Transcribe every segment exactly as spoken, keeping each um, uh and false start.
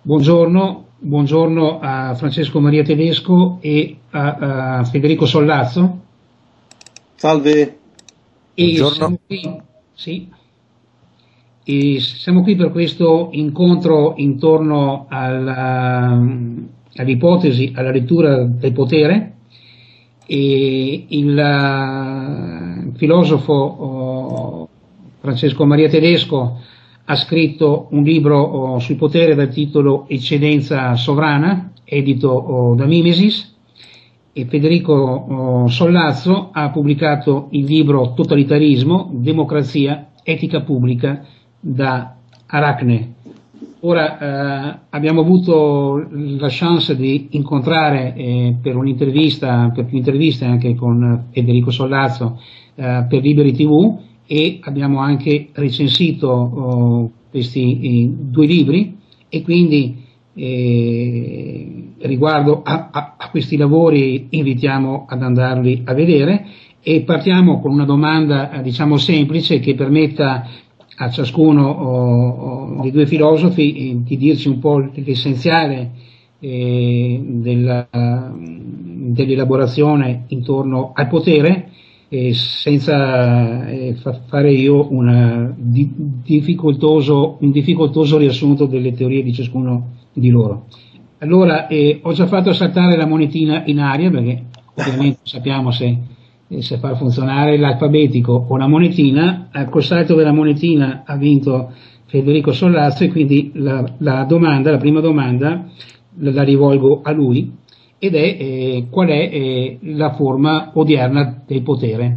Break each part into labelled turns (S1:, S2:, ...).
S1: Buongiorno, buongiorno a Francesco Maria Tedesco e a, a Federico Sollazzo.
S2: Salve.
S1: E siamo qui, sì, e siamo qui per questo incontro intorno alla, all'ipotesi, alla lettura del potere. E il uh, filosofo oh, Francesco Maria Tedesco ha scritto un libro oh, sul potere dal titolo Eccedenza sovrana, edito oh, da Mimesis, e Federico oh, Sollazzo ha pubblicato il libro Totalitarismo, Democrazia, Etica Pubblica da Aracne. Ora eh, abbiamo avuto la chance di incontrare eh, per un'intervista, per più interviste anche con Federico Sollazzo eh, per Liberi tivù, e abbiamo anche recensito oh, questi eh, due libri, e quindi eh, riguardo a, a, a questi lavori invitiamo ad andarli a vedere. E partiamo con una domanda eh, diciamo semplice, che permetta a ciascuno oh, oh, dei due filosofi eh, di dirci un po' l'essenziale eh, della, dell'elaborazione intorno al potere, eh, senza eh, fa fare io una di difficoltoso, un difficoltoso riassunto delle teorie di ciascuno di loro. Allora, eh, ho già fatto saltare la monetina in aria, perché ovviamente sappiamo se se far funzionare l'alfabetico o la monetina. Col salto della monetina ha vinto Federico Sollazzo, e quindi la, la domanda, la prima domanda la, la rivolgo a lui, ed è eh, qual è eh, la forma odierna del potere?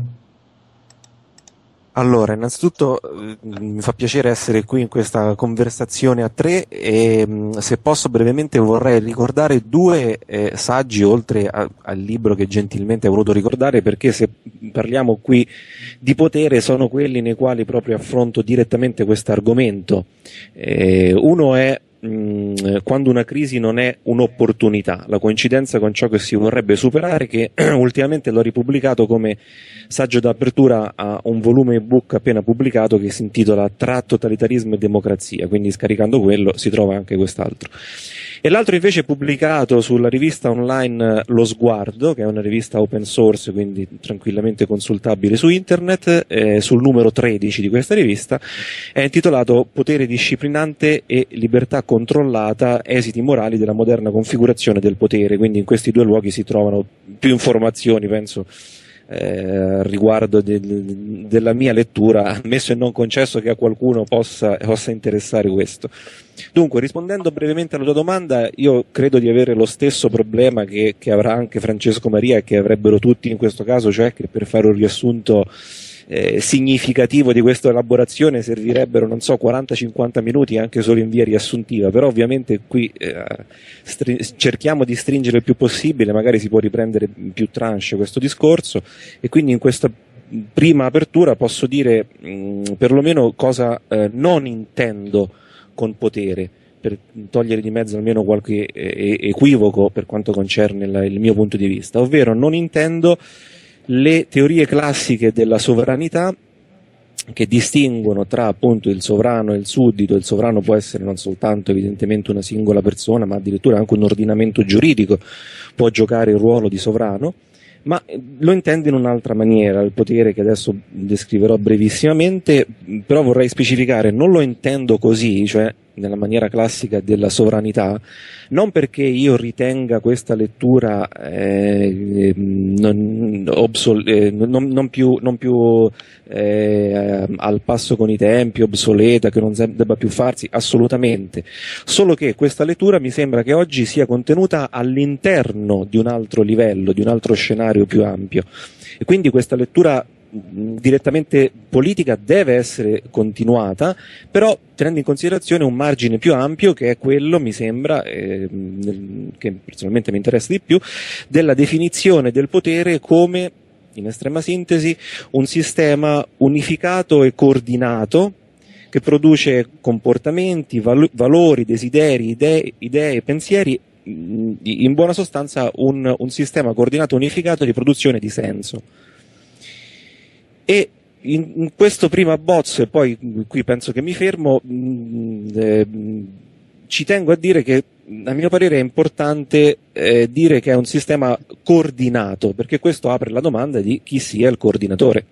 S3: Allora, innanzitutto eh, mi fa piacere essere qui in questa conversazione a tre, e mh, se posso brevemente vorrei ricordare due eh, saggi oltre a, al libro che gentilmente hai voluto ricordare, perché se parliamo qui di potere sono quelli nei quali proprio affronto direttamente questo argomento. Eh, uno è mh, quando una crisi non è un'opportunità, la coincidenza con ciò che si vorrebbe superare, che ultimamente l'ho ripubblicato come saggio d'apertura a un volume ebook appena pubblicato che si intitola Tra totalitarismo e democrazia, quindi scaricando quello si trova anche quest'altro. E l'altro invece è pubblicato sulla rivista online Lo Sguardo, che è una rivista open source, quindi tranquillamente consultabile su internet, eh, sul numero tredici di questa rivista, è intitolato Potere disciplinante e libertà controllata, esiti morali della moderna configurazione del potere, quindi in questi due luoghi si trovano più informazioni, penso, Eh, riguardo de, de, della mia lettura, ammesso e non concesso che a qualcuno possa, possa interessare questo. Dunque, rispondendo brevemente alla tua domanda, io credo di avere lo stesso problema che, che avrà anche Francesco Maria e che avrebbero tutti in questo caso, cioè che per fare un riassunto eh, significativo di questa elaborazione servirebbero, non so, quaranta cinquanta minuti anche solo in via riassuntiva, però ovviamente qui eh, cerchiamo di stringere il più possibile, magari si può riprendere in più tranche questo discorso, e quindi in questa prima apertura posso dire mh, perlomeno cosa eh, non intendo con potere, per togliere di mezzo almeno qualche eh, equivoco per quanto concerne la, il mio punto di vista, ovvero non intendo le teorie classiche della sovranità che distinguono tra appunto il sovrano e il suddito. Il sovrano può essere non soltanto evidentemente una singola persona, ma addirittura anche un ordinamento giuridico può giocare il ruolo di sovrano, ma lo intendo in un'altra maniera. Il potere, che adesso descriverò brevissimamente, però vorrei specificare, non lo intendo così, cioè nella maniera classica della sovranità, non perché io ritenga questa lettura eh, non, obsol- eh, non, non più, non più eh, al passo con i tempi, obsoleta, che non debba più farsi, assolutamente, solo che questa lettura mi sembra che oggi sia contenuta all'interno di un altro livello, di un altro scenario più ampio, e quindi questa lettura direttamente politica deve essere continuata, però tenendo in considerazione un margine più ampio, che è quello, mi sembra, eh, che personalmente mi interessa di più, della definizione del potere come, in estrema sintesi, un sistema unificato e coordinato che produce comportamenti, val- valori, desideri, idee, idee, pensieri, in buona sostanza un, un sistema coordinato unificato di produzione di senso. E in, in questo primo abbozzo, e poi qui penso che mi fermo, mh, eh, ci tengo a dire che a mio parere è importante eh, dire che è un sistema coordinato, perché questo apre la domanda di chi sia il coordinatore.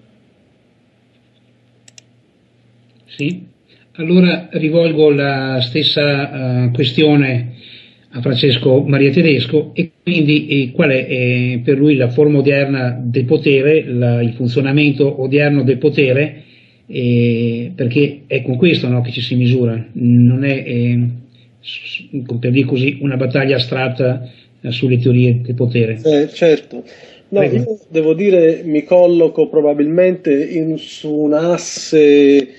S1: Sì, allora rivolgo la stessa uh, questione a Francesco Maria Tedesco, e quindi eh, qual è eh, per lui la forma odierna del potere, la, il funzionamento odierno del potere, eh, perché è con questo, no, che ci si misura, non è eh, per dire così una battaglia astratta eh, sulle teorie del potere.
S2: Eh, certo. No, io devo dire, mi colloco probabilmente in, su un asse eh,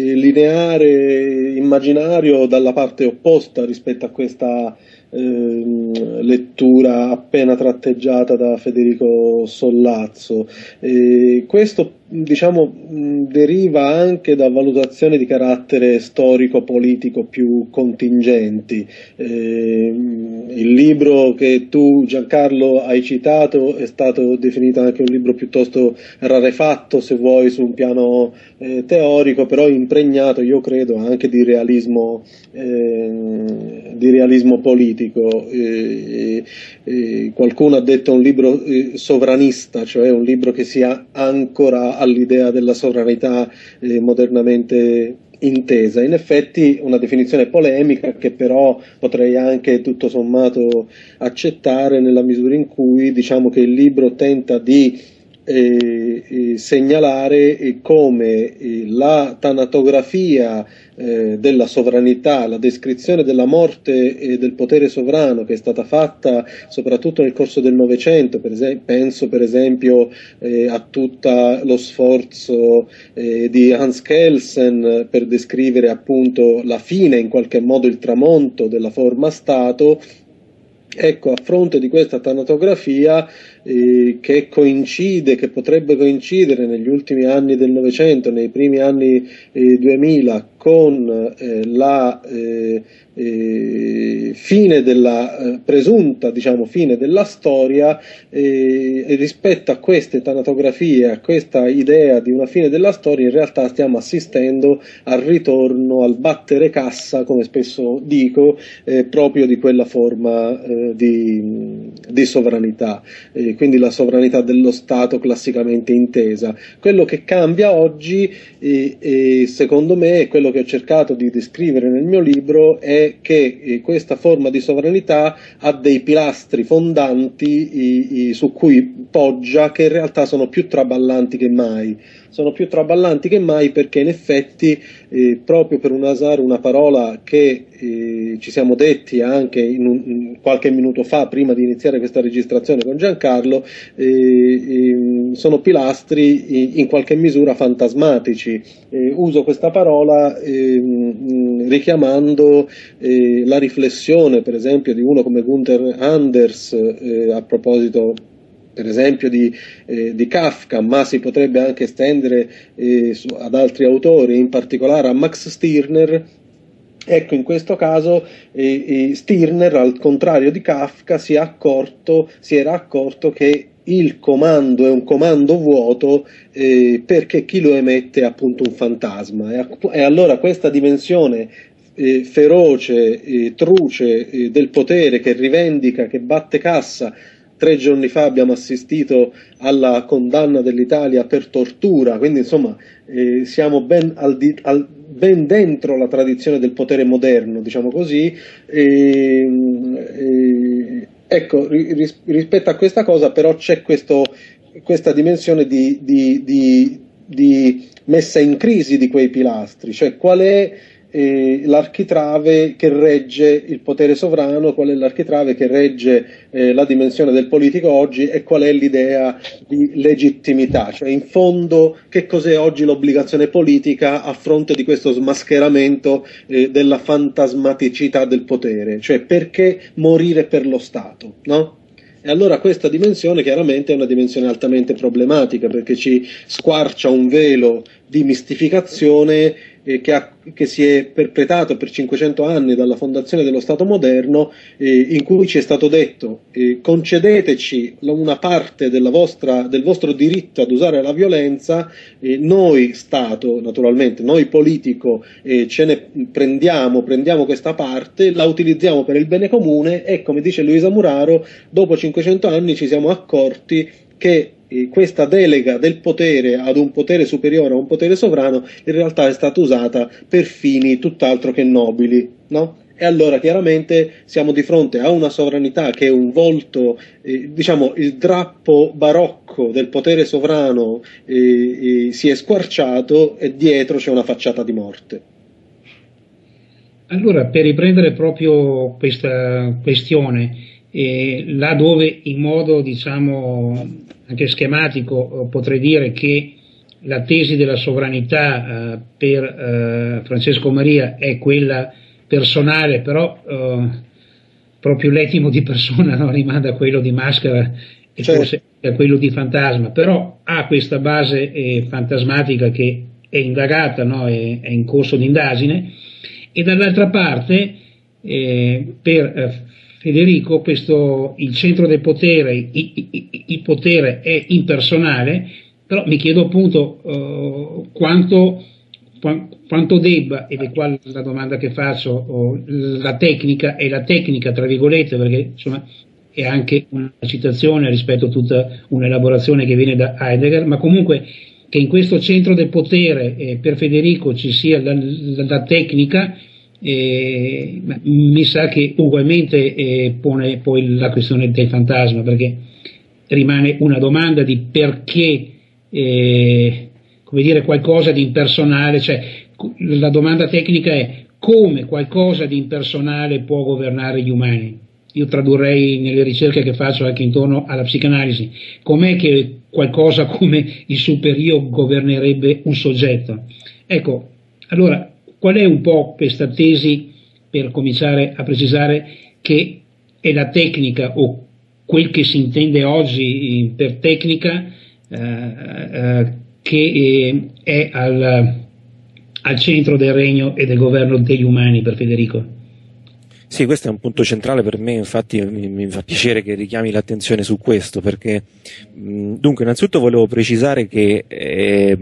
S2: lineare immaginario dalla parte opposta rispetto a questa eh, lettura appena tratteggiata da Federico Sollazzo. Eh, questo diciamo mh, deriva anche da valutazioni di carattere storico-politico più contingenti. Eh, il libro che tu, Giancarlo, hai citato è stato definito anche un libro piuttosto rarefatto, se vuoi, su un piano eh, teorico, però impregnato, io credo, anche di realismo, eh, di realismo politico. Eh, eh, qualcuno ha detto un libro eh, sovranista, cioè un libro che si ancora all'idea della sovranità eh, modernamente intesa. In effetti una definizione polemica che però potrei anche tutto sommato accettare, nella misura in cui diciamo che il libro tenta di eh, eh, segnalare eh, come eh, la tanatografia eh, della sovranità, la descrizione della morte e del potere sovrano che è stata fatta soprattutto nel corso del Novecento, per esempio, penso per esempio eh, a tutto lo sforzo eh, di Hans Kelsen per descrivere appunto la fine, in qualche modo il tramonto della forma Stato. Ecco, a fronte di questa tanatografia eh, che coincide, che potrebbe coincidere negli ultimi anni del Novecento, nei primi anni eh, duemila, con eh, la eh, eh, fine della eh, presunta, diciamo, fine della storia, eh, e rispetto a queste tanatografie, a questa idea di una fine della storia, in realtà stiamo assistendo al ritorno, al battere cassa, come spesso dico, eh, proprio di quella forma eh, di, di sovranità, eh, quindi la sovranità dello Stato classicamente intesa. Quello che cambia oggi, eh, eh, secondo me, è quello che ho cercato di descrivere nel mio libro, è che eh, questa forma di sovranità ha dei pilastri fondanti i, i, su cui poggia, che in realtà sono più traballanti che mai. Sono più traballanti che mai perché in effetti, eh, proprio per usare una parola che eh, ci siamo detti anche in un, in qualche minuto fa, prima di iniziare questa registrazione con Giancarlo, eh, eh, sono pilastri in qualche misura fantasmatici. Eh, uso questa parola eh, richiamando eh, la riflessione, per esempio, di uno come Gunther Anders eh, a proposito per esempio di, eh, di Kafka, ma si potrebbe anche estendere eh, su, ad altri autori, in particolare a Max Stirner. Ecco, in questo caso eh, eh, Stirner, al contrario di Kafka, si è accorto, si era accorto che il comando è un comando vuoto eh, perché chi lo emette è appunto un fantasma, e, e allora questa dimensione eh, feroce, eh, truce eh, del potere che rivendica, che batte cassa. Tre giorni fa abbiamo assistito alla condanna dell'Italia per tortura, quindi insomma eh, siamo ben, al di, al, ben dentro la tradizione del potere moderno, diciamo così. E, e, ecco, ris, rispetto a questa cosa però c'è questo, questa dimensione di, di, di, di messa in crisi di quei pilastri, cioè qual è Eh, l'architrave che regge il potere sovrano, qual è l'architrave che regge eh, la dimensione del politico oggi, e qual è l'idea di legittimità, cioè in fondo che cos'è oggi l'obbligazione politica a fronte di questo smascheramento eh, della fantasmaticità del potere, cioè perché morire per lo Stato, no? E allora questa dimensione chiaramente è una dimensione altamente problematica, perché ci squarcia un velo di mistificazione eh, che, ha, che si è perpetrato per cinquecento anni dalla fondazione dello Stato moderno, eh, in cui ci è stato detto eh, concedeteci una parte della vostra, del vostro diritto ad usare la violenza, eh, noi Stato naturalmente, noi politico eh, ce ne prendiamo, prendiamo questa parte, la utilizziamo per il bene comune e, come dice Luisa Muraro, dopo cinquecento anni ci siamo accorti che eh, questa delega del potere ad un potere superiore, a un potere sovrano, in realtà è stata usata per fini tutt'altro che nobili, no? E allora chiaramente siamo di fronte a una sovranità che è un volto, eh, diciamo il drappo barocco del potere sovrano eh, eh, si è squarciato e dietro c'è una facciata di morte.
S1: Allora, per riprendere proprio questa questione, eh, là dove in modo diciamo anche schematico potrei dire che la tesi della sovranità eh, per eh, Francesco Maria è quella personale, però eh, proprio l'etimo di persona, no, rimanda a quello di Maschera e certo. Forse a quello di Fantasma, però ha questa base eh, fantasmatica che è indagata, no, è, è in corso di indagine, e dall'altra parte eh, per eh, Federico questo, il centro del potere, il, il, il potere è impersonale, però mi chiedo appunto eh, quanto quanto debba, ed è qua la domanda che faccio, oh, la tecnica, e la tecnica tra virgolette, perché insomma è anche una citazione rispetto a tutta un'elaborazione che viene da Heidegger, ma comunque che in questo centro del potere eh, per Federico ci sia la, la, la tecnica, eh, mi sa che ugualmente eh, pone poi la questione del fantasma, perché rimane una domanda di perché eh, come dire, qualcosa di impersonale, cioè la domanda tecnica è come qualcosa di impersonale può governare gli umani. Io tradurrei nelle ricerche che faccio anche intorno alla psicanalisi, com'è che qualcosa come il superio governerebbe un soggetto? Ecco, allora qual è un po' questa tesi, per cominciare a precisare, che è la tecnica o quel che si intende oggi per tecnica eh, eh, che eh, è al, al centro del regno e del governo degli umani per Federico?
S3: Sì, questo è un punto centrale per me, infatti mi, mi fa piacere che richiami l'attenzione su questo, perché mh, dunque innanzitutto volevo precisare che eh,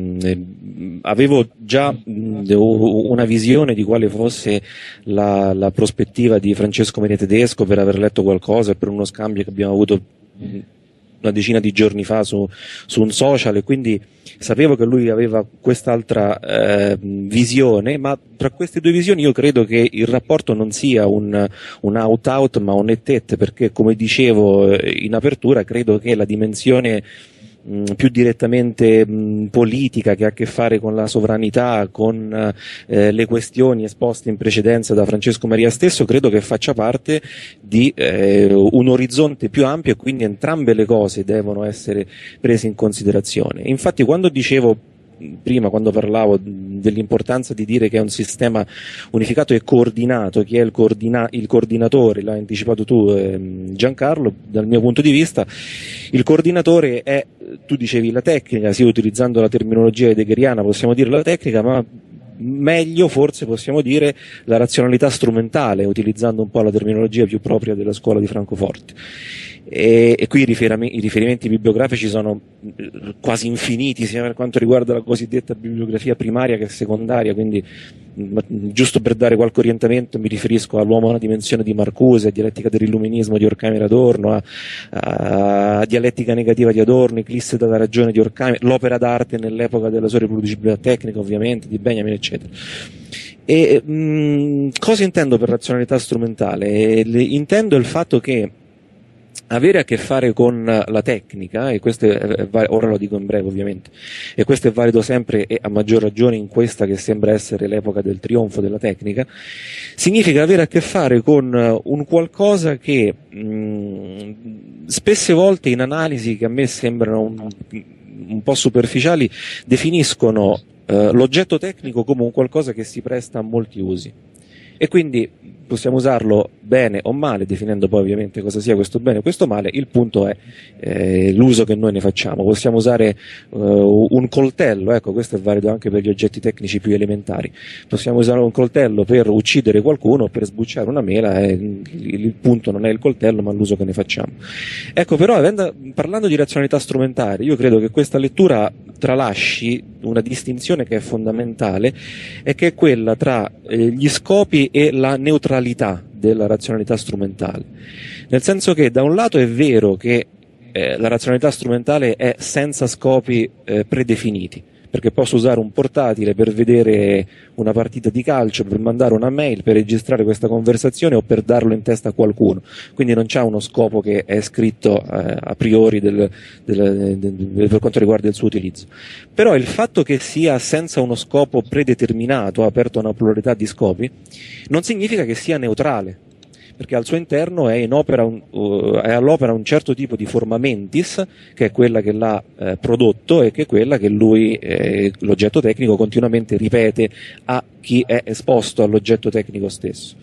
S3: mh, avevo già mh, una visione di quale fosse la, la prospettiva di Francesco Maria Tedesco per aver letto qualcosa e per uno scambio che abbiamo avuto mh, una decina di giorni fa su, su un social, e quindi sapevo che lui aveva quest'altra eh, visione, ma tra queste due visioni io credo che il rapporto non sia un, un out-out ma un et-et, perché come dicevo in apertura credo che la dimensione mh, più direttamente mh, politica, che ha a che fare con la sovranità, con eh, le questioni esposte in precedenza da Francesco Maria stesso, credo che faccia parte di eh, un orizzonte più ampio, e quindi entrambe le cose devono essere prese in considerazione. Infatti quando dicevo prima, quando parlavo dell'importanza di dire che è un sistema unificato e coordinato, chi è il, coordina- il coordinatore, l'hai anticipato tu eh, Giancarlo, dal mio punto di vista il coordinatore è, tu dicevi la tecnica, sì, utilizzando la terminologia heideggeriana possiamo dire la tecnica, ma meglio forse possiamo dire la razionalità strumentale, utilizzando un po' la terminologia più propria della scuola di Francoforte. E, e qui i, riferami, i riferimenti bibliografici sono quasi infiniti, sia per quanto riguarda la cosiddetta bibliografia primaria che secondaria, quindi mh, giusto per dare qualche orientamento mi riferisco all'Uomo a una dimensione di Marcuse, a Dialettica dell'Illuminismo di Horkheimer Adorno, a, a, a Dialettica negativa di Adorno, Eclisse dalla ragione di Horkheimer, l'opera d'arte nell'epoca della sua riproducibilità tecnica ovviamente di Benjamin, eccetera. E mh, cosa intendo per razionalità strumentale? Le, intendo il fatto che avere a che fare con la tecnica, e questo è, ora lo dico in breve ovviamente, e questo è valido sempre e a maggior ragione in questa che sembra essere l'epoca del trionfo della tecnica, significa avere a che fare con un qualcosa che mh, spesse volte in analisi che a me sembrano un, un po' superficiali definiscono eh, l'oggetto tecnico come un qualcosa che si presta a molti usi. e quindi possiamo usarlo bene o male, definendo poi ovviamente cosa sia questo bene o questo male. Il punto è eh, l'uso che noi ne facciamo. Possiamo usare uh, un coltello, ecco, questo è valido anche per gli oggetti tecnici più elementari. Possiamo usare un coltello per uccidere qualcuno o per sbucciare una mela, e il, il punto non è il coltello ma l'uso che ne facciamo. Ecco, però avendo, parlando di razionalità strumentale, io credo che questa lettura tralasci una distinzione che è fondamentale, e che è quella tra eh, gli scopi e la neutralità della razionalità strumentale. Nel senso che da un lato è vero che eh, la razionalità strumentale è senza scopi eh, predefiniti, perché posso usare un portatile per vedere una partita di calcio, per mandare una mail, per registrare questa conversazione o per darlo in testa a qualcuno, quindi non c'ha uno scopo che è scritto eh, a priori del, del, del, del, per quanto riguarda il suo utilizzo. Però il fatto che sia senza uno scopo predeterminato, aperto a una pluralità di scopi, non significa che sia neutrale, perché al suo interno è, in opera un, uh, è all'opera un certo tipo di forma mentis, che è quella che l'ha eh, prodotto e che è quella che lui, eh, l'oggetto tecnico, continuamente ripete a chi è esposto all'oggetto tecnico stesso.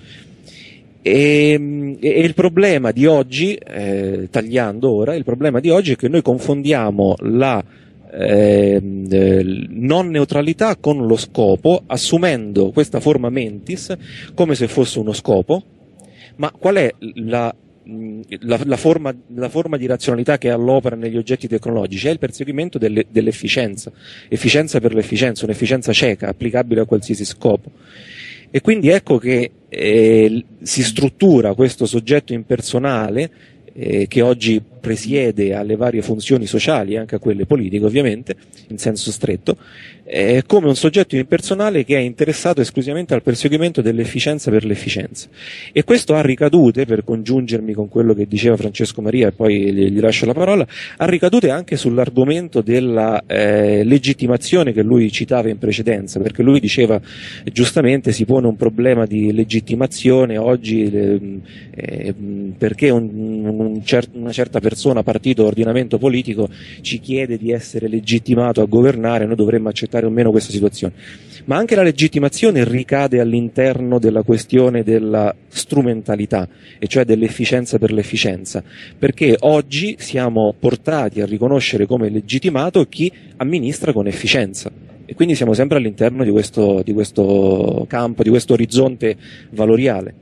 S3: E, e il problema di oggi, eh, tagliando ora, il problema di oggi è che noi confondiamo la Eh, non neutralità con lo scopo, assumendo questa forma mentis come se fosse uno scopo. Ma qual è la, la, la, forma, la forma di razionalità che è all'opera negli oggetti tecnologici? È il perseguimento delle, dell'efficienza, efficienza per l'efficienza, un'efficienza cieca, applicabile a qualsiasi scopo. E quindi ecco che eh, si struttura questo soggetto impersonale eh, che oggi presiede alle varie funzioni sociali, anche a quelle politiche ovviamente, in senso stretto, eh, come un soggetto impersonale che è interessato esclusivamente al perseguimento dell'efficienza per l'efficienza. E questo ha ricadute, per congiungermi con quello che diceva Francesco Maria e poi gli, gli lascio la parola, ha ricadute anche sull'argomento della eh, legittimazione che lui citava in precedenza, perché lui diceva giustamente si pone un problema di legittimazione oggi eh, perché un, un cer- una certa persona, partito, ordinamento politico ci chiede di essere legittimato a governare, noi dovremmo accettare o meno questa situazione. Ma anche la legittimazione ricade all'interno della questione della strumentalità, e cioè dell'efficienza per l'efficienza, perché oggi siamo portati a riconoscere come legittimato chi amministra con efficienza, e quindi siamo sempre all'interno di questo, di questo campo, di questo orizzonte valoriale.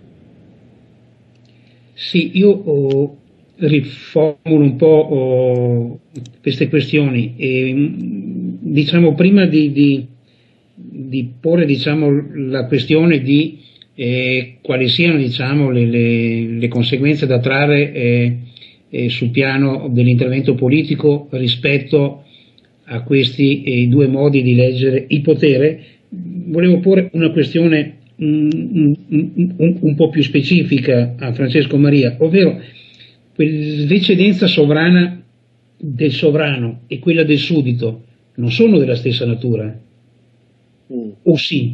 S1: Sì, io oh, riformulo un po' oh, queste questioni e diciamo prima di, di, di porre diciamo, la questione di eh, quali siano diciamo, le, le, le conseguenze da trarre eh, eh, sul piano dell'intervento politico rispetto a questi eh, due modi di leggere il potere, volevo porre una questione un, un, un, un po' più specifica a Francesco Maria, ovvero l'eccedenza sovrana del sovrano e quella del suddito non sono della stessa natura? Mm. O sì?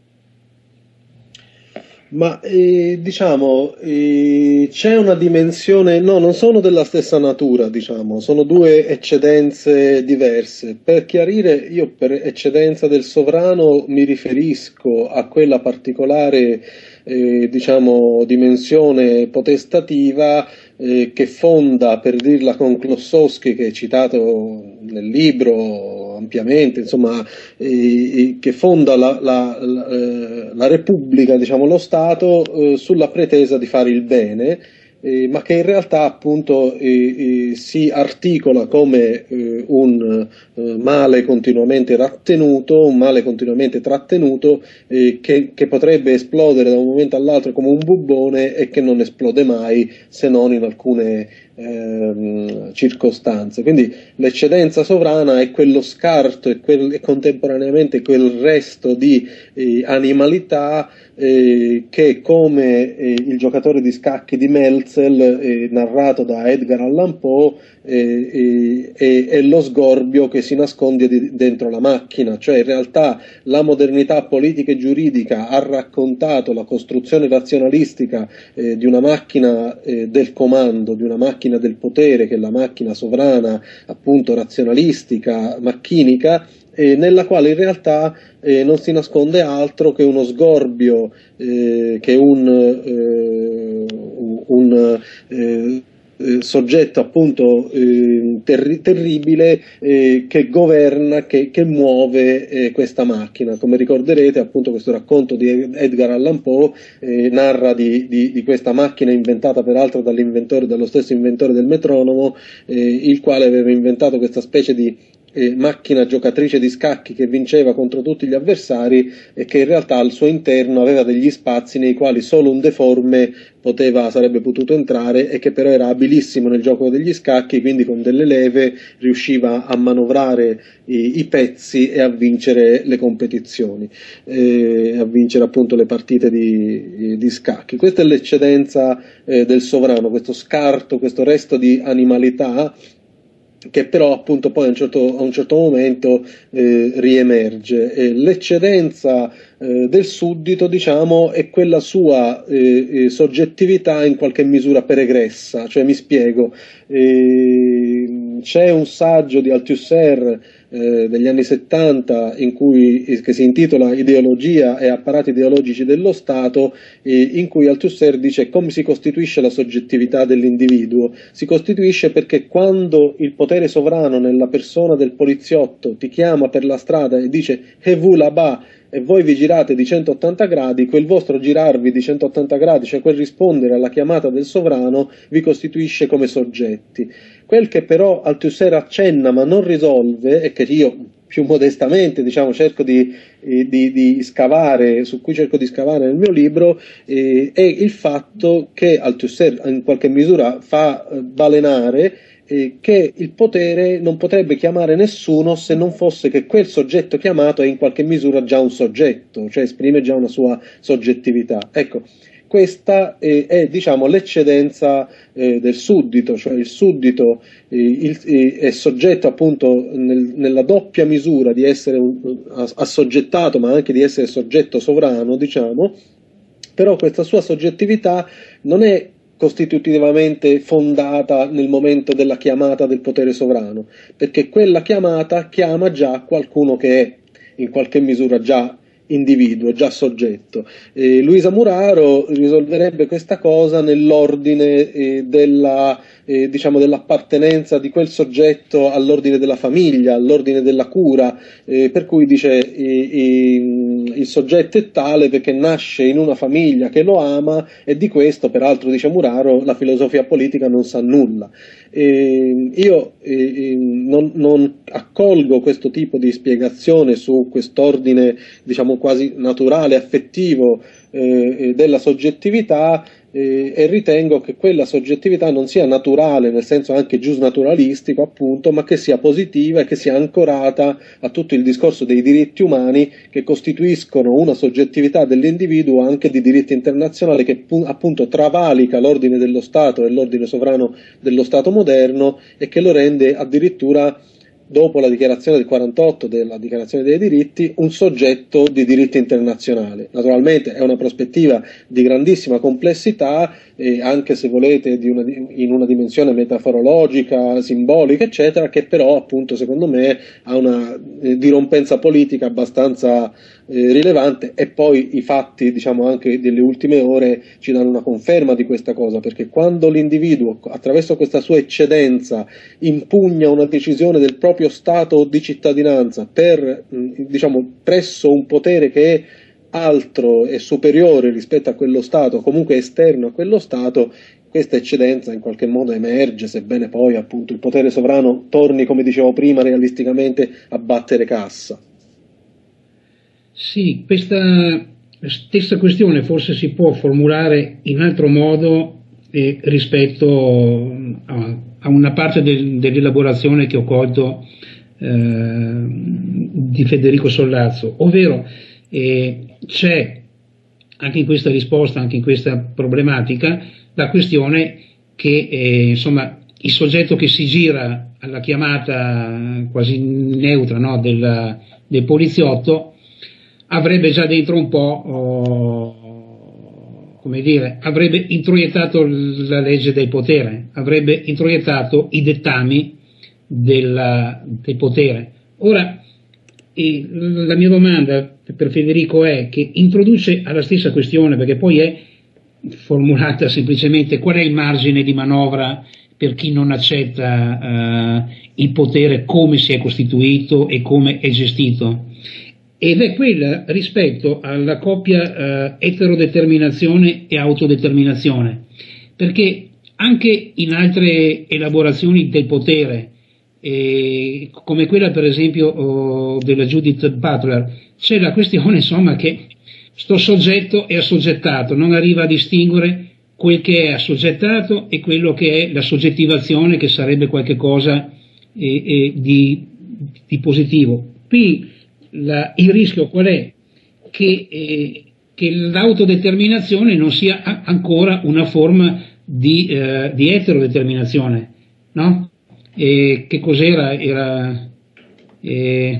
S2: Ma eh, diciamo eh, c'è una dimensione, no, non sono della stessa natura, diciamo, sono due eccedenze diverse. Per chiarire, io per eccedenza del sovrano mi riferisco a quella particolare eh, diciamo dimensione potestativa eh, che fonda, per dirla con Klossowski, che è citato nel libro ampiamente, insomma, eh, che fonda la, la, la, la Repubblica, diciamo lo Stato, eh, sulla pretesa di fare il bene, eh, ma che in realtà appunto eh, eh, si articola come eh, un eh, male continuamente rattenuto, un male continuamente trattenuto eh, che, che potrebbe esplodere da un momento all'altro come un bubbone e che non esplode mai se non in alcune ehm, circostanze. Quindi l'eccedenza sovrana è quello scarto e, quel, e contemporaneamente quel resto di eh, animalità Eh, che come eh, il giocatore di scacchi di Melzel, eh, narrato da Edgar Allan Poe, eh, eh, è lo sgorbio che si nasconde di, dentro la macchina. Cioè in realtà la modernità politica e giuridica ha raccontato la costruzione razionalistica eh, di una macchina eh, del comando, di una macchina del potere, che è la macchina sovrana, appunto razionalistica, macchinica, eh, nella quale in realtà eh, non si nasconde altro che uno sgorbio, eh, che un, eh, un eh, Eh, soggetto appunto eh, terri- terribile eh, che governa, che, che muove eh, questa macchina. Come ricorderete, appunto, questo racconto di Edgar Allan Poe eh, narra di, di, di questa macchina inventata peraltro dall'inventore, dallo stesso inventore del metronomo, eh, il quale aveva inventato questa specie di eh, macchina giocatrice di scacchi che vinceva contro tutti gli avversari e che in realtà al suo interno aveva degli spazi nei quali solo un deforme poteva, sarebbe potuto entrare, e che però era abilissimo nel gioco degli scacchi, quindi con delle leve riusciva a manovrare i, i pezzi e a vincere le competizioni, eh, a vincere appunto le partite di, di scacchi. Questa è l'eccedenza eh, del sovrano, questo scarto, questo resto di animalità che però appunto poi a un certo, a un certo momento eh, riemerge. E l'eccedenza eh, del suddito, diciamo, è quella sua eh, soggettività in qualche misura peregressa, cioè mi spiego, eh, c'è un saggio di Althusser eh, degli anni settanta in cui, che si intitola Ideologia e apparati ideologici dello Stato, eh, in cui Althusser dice come si costituisce la soggettività dell'individuo. Si costituisce perché quando il potere sovrano nella persona del poliziotto ti chiama per la strada e dice "E vous là-bas", e voi vi girate di centottanta gradi, quel vostro girarvi di centottanta gradi, cioè quel rispondere alla chiamata del sovrano, vi costituisce come soggetti. Quel che però Althusser accenna ma non risolve, e che io più modestamente, diciamo, cerco di, eh, di, di scavare, su cui cerco di scavare nel mio libro, eh, è il fatto che Althusser in qualche misura fa eh, balenare eh, che il potere non potrebbe chiamare nessuno se non fosse che quel soggetto chiamato è in qualche misura già un soggetto, cioè esprime già una sua soggettività. Ecco, questa è, è diciamo, l'eccedenza eh, del suddito, cioè il suddito eh, il, eh, è soggetto appunto nel, nella doppia misura di essere un, assoggettato ma anche di essere soggetto sovrano, diciamo, però questa sua soggettività non è costitutivamente fondata nel momento della chiamata del potere sovrano, perché quella chiamata chiama già qualcuno che è in qualche misura già individuo, già soggetto. Eh, Luisa Muraro risolverebbe questa cosa nell'ordine eh, della, eh, diciamo dell'appartenenza di quel soggetto all'ordine della famiglia, all'ordine della cura, eh, per cui dice eh, il soggetto è tale perché nasce in una famiglia che lo ama, e di questo peraltro, dice Muraro, la filosofia politica non sa nulla. Eh, io eh, non, non accolgo questo tipo di spiegazione su quest'ordine, diciamo, quasi naturale, affettivo eh, della soggettività, eh, e ritengo che quella soggettività non sia naturale nel senso anche giusnaturalistico, appunto, ma che sia positiva e che sia ancorata a tutto il discorso dei diritti umani, che costituiscono una soggettività dell'individuo anche di diritto internazionale, che appunto travalica l'ordine dello Stato e l'ordine sovrano dello Stato moderno, e che lo rende addirittura, dopo la dichiarazione del quarantotto, della dichiarazione dei diritti, un soggetto di diritto internazionale. Naturalmente è una prospettiva di grandissima complessità, eh, anche se volete di una, in una dimensione metaforologica, simbolica, eccetera, che però appunto secondo me ha una eh, dirompenza politica abbastanza eh, rilevante, e poi i fatti, diciamo, anche delle ultime ore ci danno una conferma di questa cosa, perché quando l'individuo attraverso questa sua eccedenza impugna una decisione del proprio stato di cittadinanza per, diciamo, presso un potere che è altro e superiore rispetto a quello stato, comunque esterno a quello stato, questa eccedenza in qualche modo emerge, sebbene poi appunto il potere sovrano torni, come dicevo prima, realisticamente a battere cassa.
S1: Sì, questa stessa questione forse si può formulare in altro modo eh, rispetto a, a una parte del, dell'elaborazione che ho colto eh, di Federico Sollazzo, ovvero eh, c'è anche in questa risposta, anche in questa problematica, la questione che eh, insomma il soggetto che si gira alla chiamata quasi neutra, no, del, del poliziotto avrebbe già dentro un po', oh, come dire, avrebbe introiettato la legge del potere, avrebbe introiettato i dettami del, del potere. Ora, e la mia domanda per Federico è che introduce alla stessa questione, perché poi è formulata semplicemente: qual è il margine di manovra per chi non accetta uh, il potere, come si è costituito e come è gestito? Ed è quella rispetto alla coppia uh, eterodeterminazione e autodeterminazione, perché anche in altre elaborazioni del potere, eh, come quella per esempio oh, della Judith Butler, c'è la questione insomma che sto soggetto è assoggettato, non arriva a distinguere quel che è assoggettato e quello che è la soggettivazione, che sarebbe qualche cosa eh, eh, di, di positivo. Qui la, il rischio qual è? Che, eh, che l'autodeterminazione non sia a, ancora una forma di, eh, di eterodeterminazione, no? E che cos'era? Era, eh,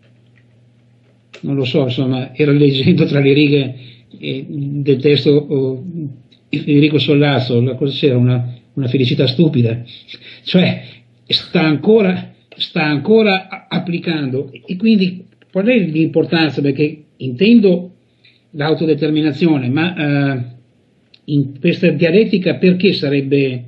S1: non lo so, insomma, era leggendo tra le righe eh, del testo oh, di Federico Sollazzo, la cosa c'era una, una felicità stupida, cioè sta ancora, sta ancora applicando, e quindi qual è l'importanza? Perché intendo l'autodeterminazione, ma eh, in questa dialettica perché sarebbe,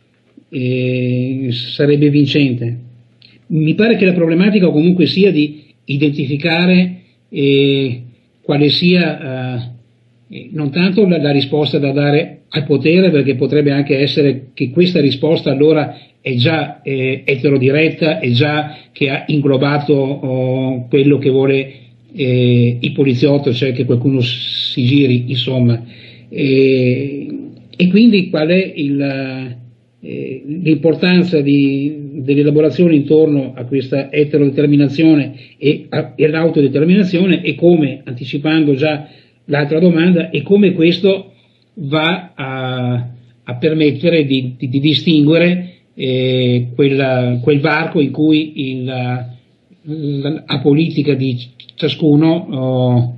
S1: eh, sarebbe vincente? Mi pare che la problematica comunque sia di identificare eh, quale sia eh, non tanto la, la risposta da dare al potere, perché potrebbe anche essere che questa risposta allora è già eh, eterodiretta, è già che ha inglobato oh, quello che vuole eh, il poliziotto, cioè che qualcuno si giri, insomma. E, e quindi qual è il, eh, l'importanza di, dell'elaborazione intorno a questa eterodeterminazione e, a, e all'autodeterminazione, e come, anticipando già l'altra domanda, e come questo va a, a permettere di, di, di distinguere eh, quella, quel varco in cui il, la, la politica di ciascuno oh,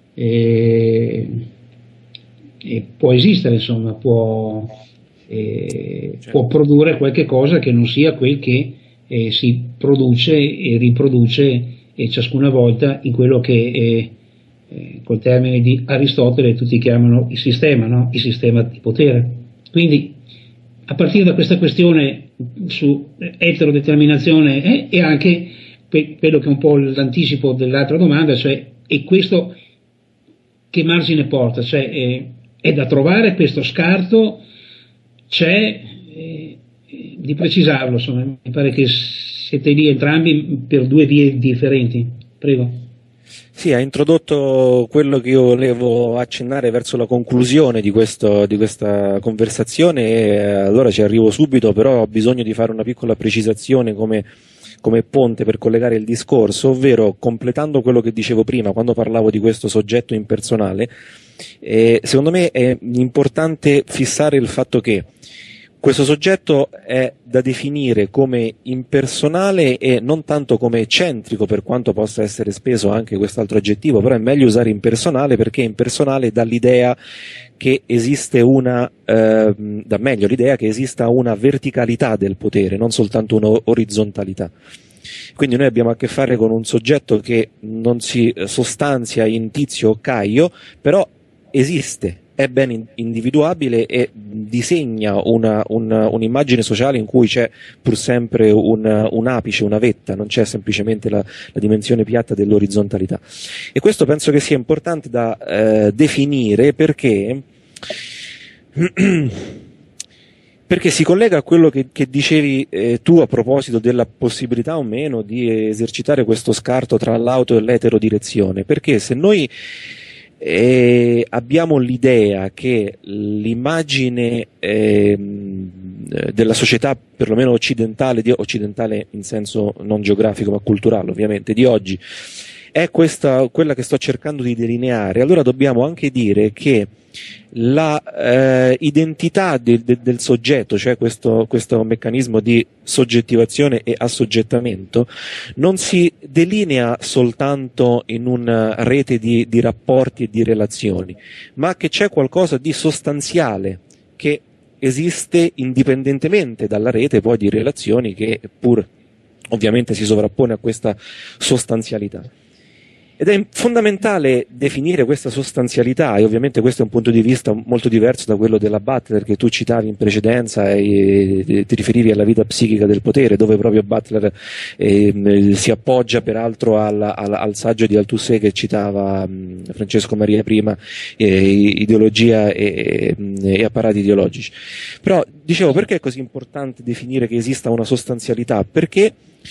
S1: eh, E può esistere, insomma, può, eh, certo. può produrre qualche cosa che non sia quel che eh, si produce e riproduce eh, ciascuna volta in quello che eh, eh, col termine di Aristotele tutti chiamano il sistema, no? Il sistema di potere. Quindi a partire da questa questione su eterodeterminazione eh, e anche que- quello che è un po' l'anticipo dell'altra domanda, cioè e questo che margine porta? Cioè eh, è da trovare questo scarto, c'è eh, di precisarlo, insomma, mi pare che siete lì entrambi per due vie differenti. Prego.
S3: Sì, ha introdotto quello che io volevo accennare verso la conclusione di, questo, di questa conversazione, e allora ci arrivo subito, però ho bisogno di fare una piccola precisazione come, come ponte per collegare il discorso, ovvero completando quello che dicevo prima quando parlavo di questo soggetto impersonale. Eh, secondo me è importante fissare il fatto che questo soggetto è da definire come impersonale e non tanto come eccentrico, per quanto possa essere speso anche quest'altro aggettivo, però è meglio usare impersonale perché impersonale dà l'idea che esiste una, eh, dà meglio l'idea che esista una verticalità del potere, non soltanto un'orizzontalità. Quindi noi abbiamo a che fare con un soggetto che non si sostanzia in Tizio o Caio, però esiste, è ben individuabile e disegna una, una, un'immagine sociale in cui c'è pur sempre un, un apice, una vetta, non c'è semplicemente la, la dimensione piatta dell'orizzontalità. E questo penso che sia importante da eh, definire perché perché si collega a quello che, che dicevi eh, tu a proposito della possibilità o meno di esercitare questo scarto tra l'auto e l'eterodirezione, perché se noi eh, abbiamo l'idea che l'immagine eh, della società, perlomeno occidentale, di, occidentale in senso non geografico ma culturale ovviamente, di oggi, è questa, quella che sto cercando di delineare, allora dobbiamo anche dire che la eh, identità de, de, del soggetto, cioè questo, questo meccanismo di soggettivazione e assoggettamento, non si delinea soltanto in una rete di, di rapporti e di relazioni, ma che c'è qualcosa di sostanziale che esiste indipendentemente dalla rete poi di relazioni che pur ovviamente si sovrappone a questa sostanzialità. Ed è fondamentale definire questa sostanzialità, e ovviamente questo è un punto di vista molto diverso da quello della Butler che tu citavi in precedenza, e, e ti riferivi alla vita psichica del potere, dove proprio Butler eh, si appoggia peraltro al, al, al saggio di Althusser che citava mh, Francesco Maria prima, eh, ideologia e, e apparati ideologici. Però dicevo, perché è così importante definire che esista una sostanzialità? Perché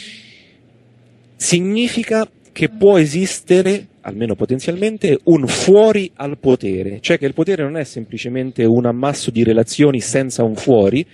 S3: significa che può esistere, almeno potenzialmente, un fuori al potere, cioè che il potere non è semplicemente un ammasso di relazioni senza un fuori,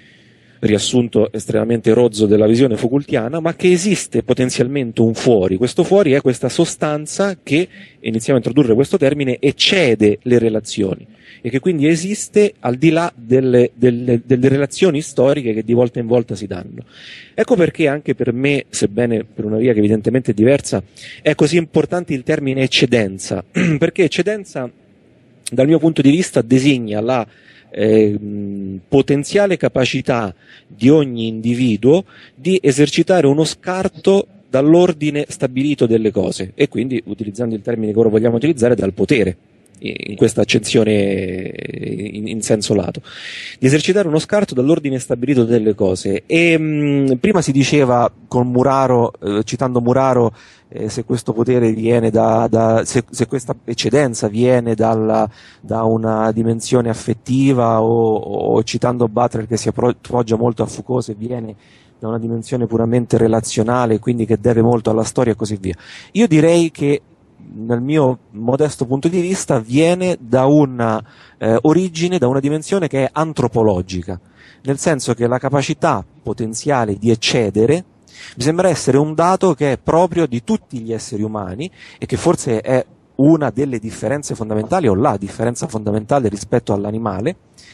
S3: riassunto estremamente rozzo della visione Foucaultiana, ma che esiste potenzialmente un fuori. Questo fuori è questa sostanza che, iniziamo a introdurre questo termine, eccede le relazioni e che quindi esiste al di là delle, delle, delle relazioni storiche che di volta in volta si danno. Ecco perché anche per me, sebbene per una via che evidentemente è diversa, è così importante il termine eccedenza, perché eccedenza dal mio punto di vista designa la Eh, potenziale capacità di ogni individuo di esercitare uno scarto dall'ordine stabilito delle cose, e quindi, utilizzando il termine che ora vogliamo utilizzare, dal potere, in questa accezione in, in senso lato, di esercitare uno scarto dall'ordine stabilito delle cose. E mh, prima si diceva con Muraro, eh, citando Muraro, eh, se questo potere viene da, da se, se questa eccedenza viene dalla, da una dimensione affettiva, o, o citando Butler che si appoggia molto a Foucault, se viene da una dimensione puramente relazionale, quindi che deve molto alla storia e così via. Io direi che, nel mio modesto punto di vista, viene da una eh, origine, da una dimensione che è antropologica, nel senso che la capacità potenziale di eccedere mi sembra essere un dato che è proprio di tutti gli esseri umani, e che forse è una delle differenze fondamentali, o la differenza fondamentale rispetto all'animale.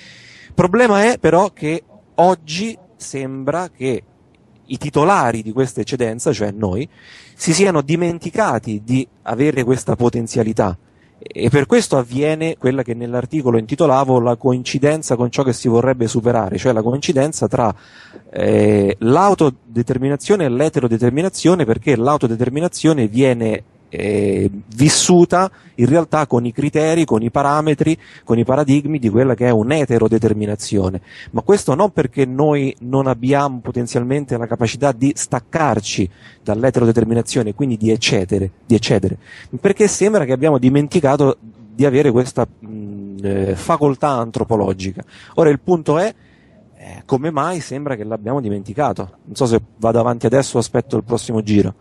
S3: Il problema è però che oggi sembra che i titolari di questa eccedenza, cioè noi, si siano dimenticati di avere questa potenzialità, e per questo avviene quella che nell'articolo intitolavo la coincidenza con ciò che si vorrebbe superare, cioè la coincidenza tra eh, l'autodeterminazione e l'eterodeterminazione, perché l'autodeterminazione viene eh, vissuta in realtà con i criteri, con i parametri, con i paradigmi di quella che è un'eterodeterminazione, ma questo non perché noi non abbiamo potenzialmente la capacità di staccarci dall'eterodeterminazione, quindi di eccedere, di eccedere, perché sembra che abbiamo dimenticato di avere questa mh, eh, facoltà antropologica. Ora il punto è eh, come mai sembra che l'abbiamo dimenticato. Non so se vado avanti adesso o aspetto il prossimo giro.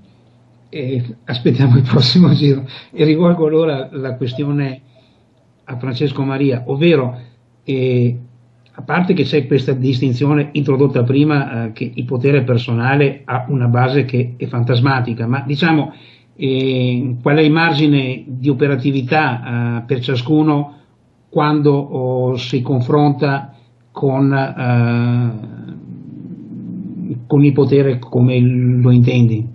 S1: E aspettiamo il prossimo giro, e rivolgo allora la questione a Francesco Maria, ovvero eh, a parte che c'è questa distinzione introdotta prima, eh, che il potere personale ha una base che è fantasmatica, ma diciamo eh, qual è il margine di operatività eh, per ciascuno quando oh, si confronta con, eh, con il potere come lo intendi?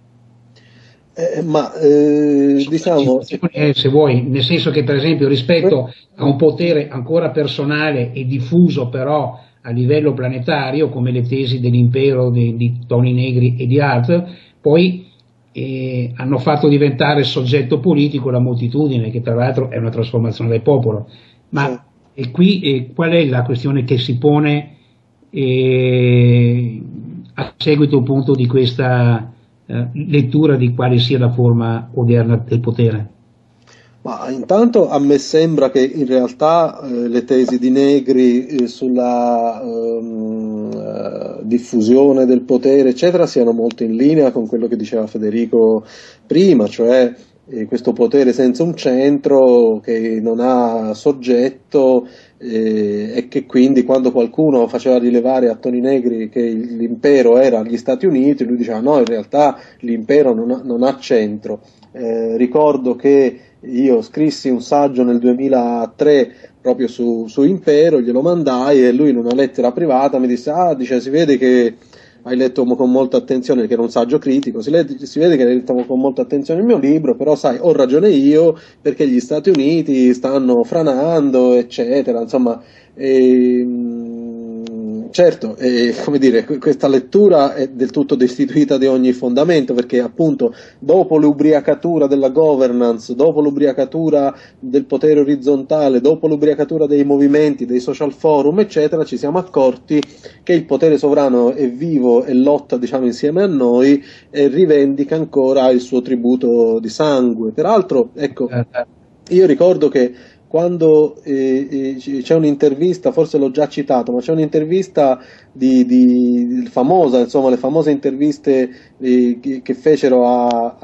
S2: Eh, ma eh, diciamo
S1: eh, se vuoi, nel senso che per esempio rispetto a un potere ancora personale e diffuso però a livello planetario, come le tesi dell'impero di, di Toni Negri e di altri, poi eh, hanno fatto diventare soggetto politico la moltitudine, che tra l'altro è una trasformazione del popolo. Ma e qui eh, qual è la questione che si pone eh, a seguito appunto di questa Eh, lettura di quale sia la forma odierna del potere?
S2: Ma intanto a me sembra che in realtà eh, le tesi di Negri eh, sulla ehm, eh, diffusione del potere eccetera siano molto in linea con quello che diceva Federico prima, cioè eh, questo potere senza un centro, che non ha soggetto, eh, e che quindi quando qualcuno faceva rilevare a Toni Negri che l'impero era gli Stati Uniti, lui diceva no, in realtà l'impero non ha, non ha centro. Eh, ricordo che io scrissi un saggio nel duemilatré proprio su, su impero, glielo mandai e lui in una lettera privata mi disse ah, dice, si vede che hai letto con molta attenzione, che era un saggio critico, si, le, si vede che hai letto con molta attenzione il mio libro, però sai, ho ragione io, perché gli Stati Uniti stanno franando, eccetera, insomma, e, Certo, eh, come dire, questa lettura è del tutto destituita di ogni fondamento, perché appunto dopo l'ubriacatura della governance, dopo l'ubriacatura del potere orizzontale, dopo l'ubriacatura dei movimenti, dei social forum, eccetera, ci siamo accorti che il potere sovrano è vivo e lotta, diciamo, insieme a noi e rivendica ancora il suo tributo di sangue. Peraltro, ecco, io ricordo che quando eh, eh, c'è un'intervista, forse l'ho già citato, ma c'è un'intervista di, di famosa, insomma, le famose interviste eh, che, che fecero a,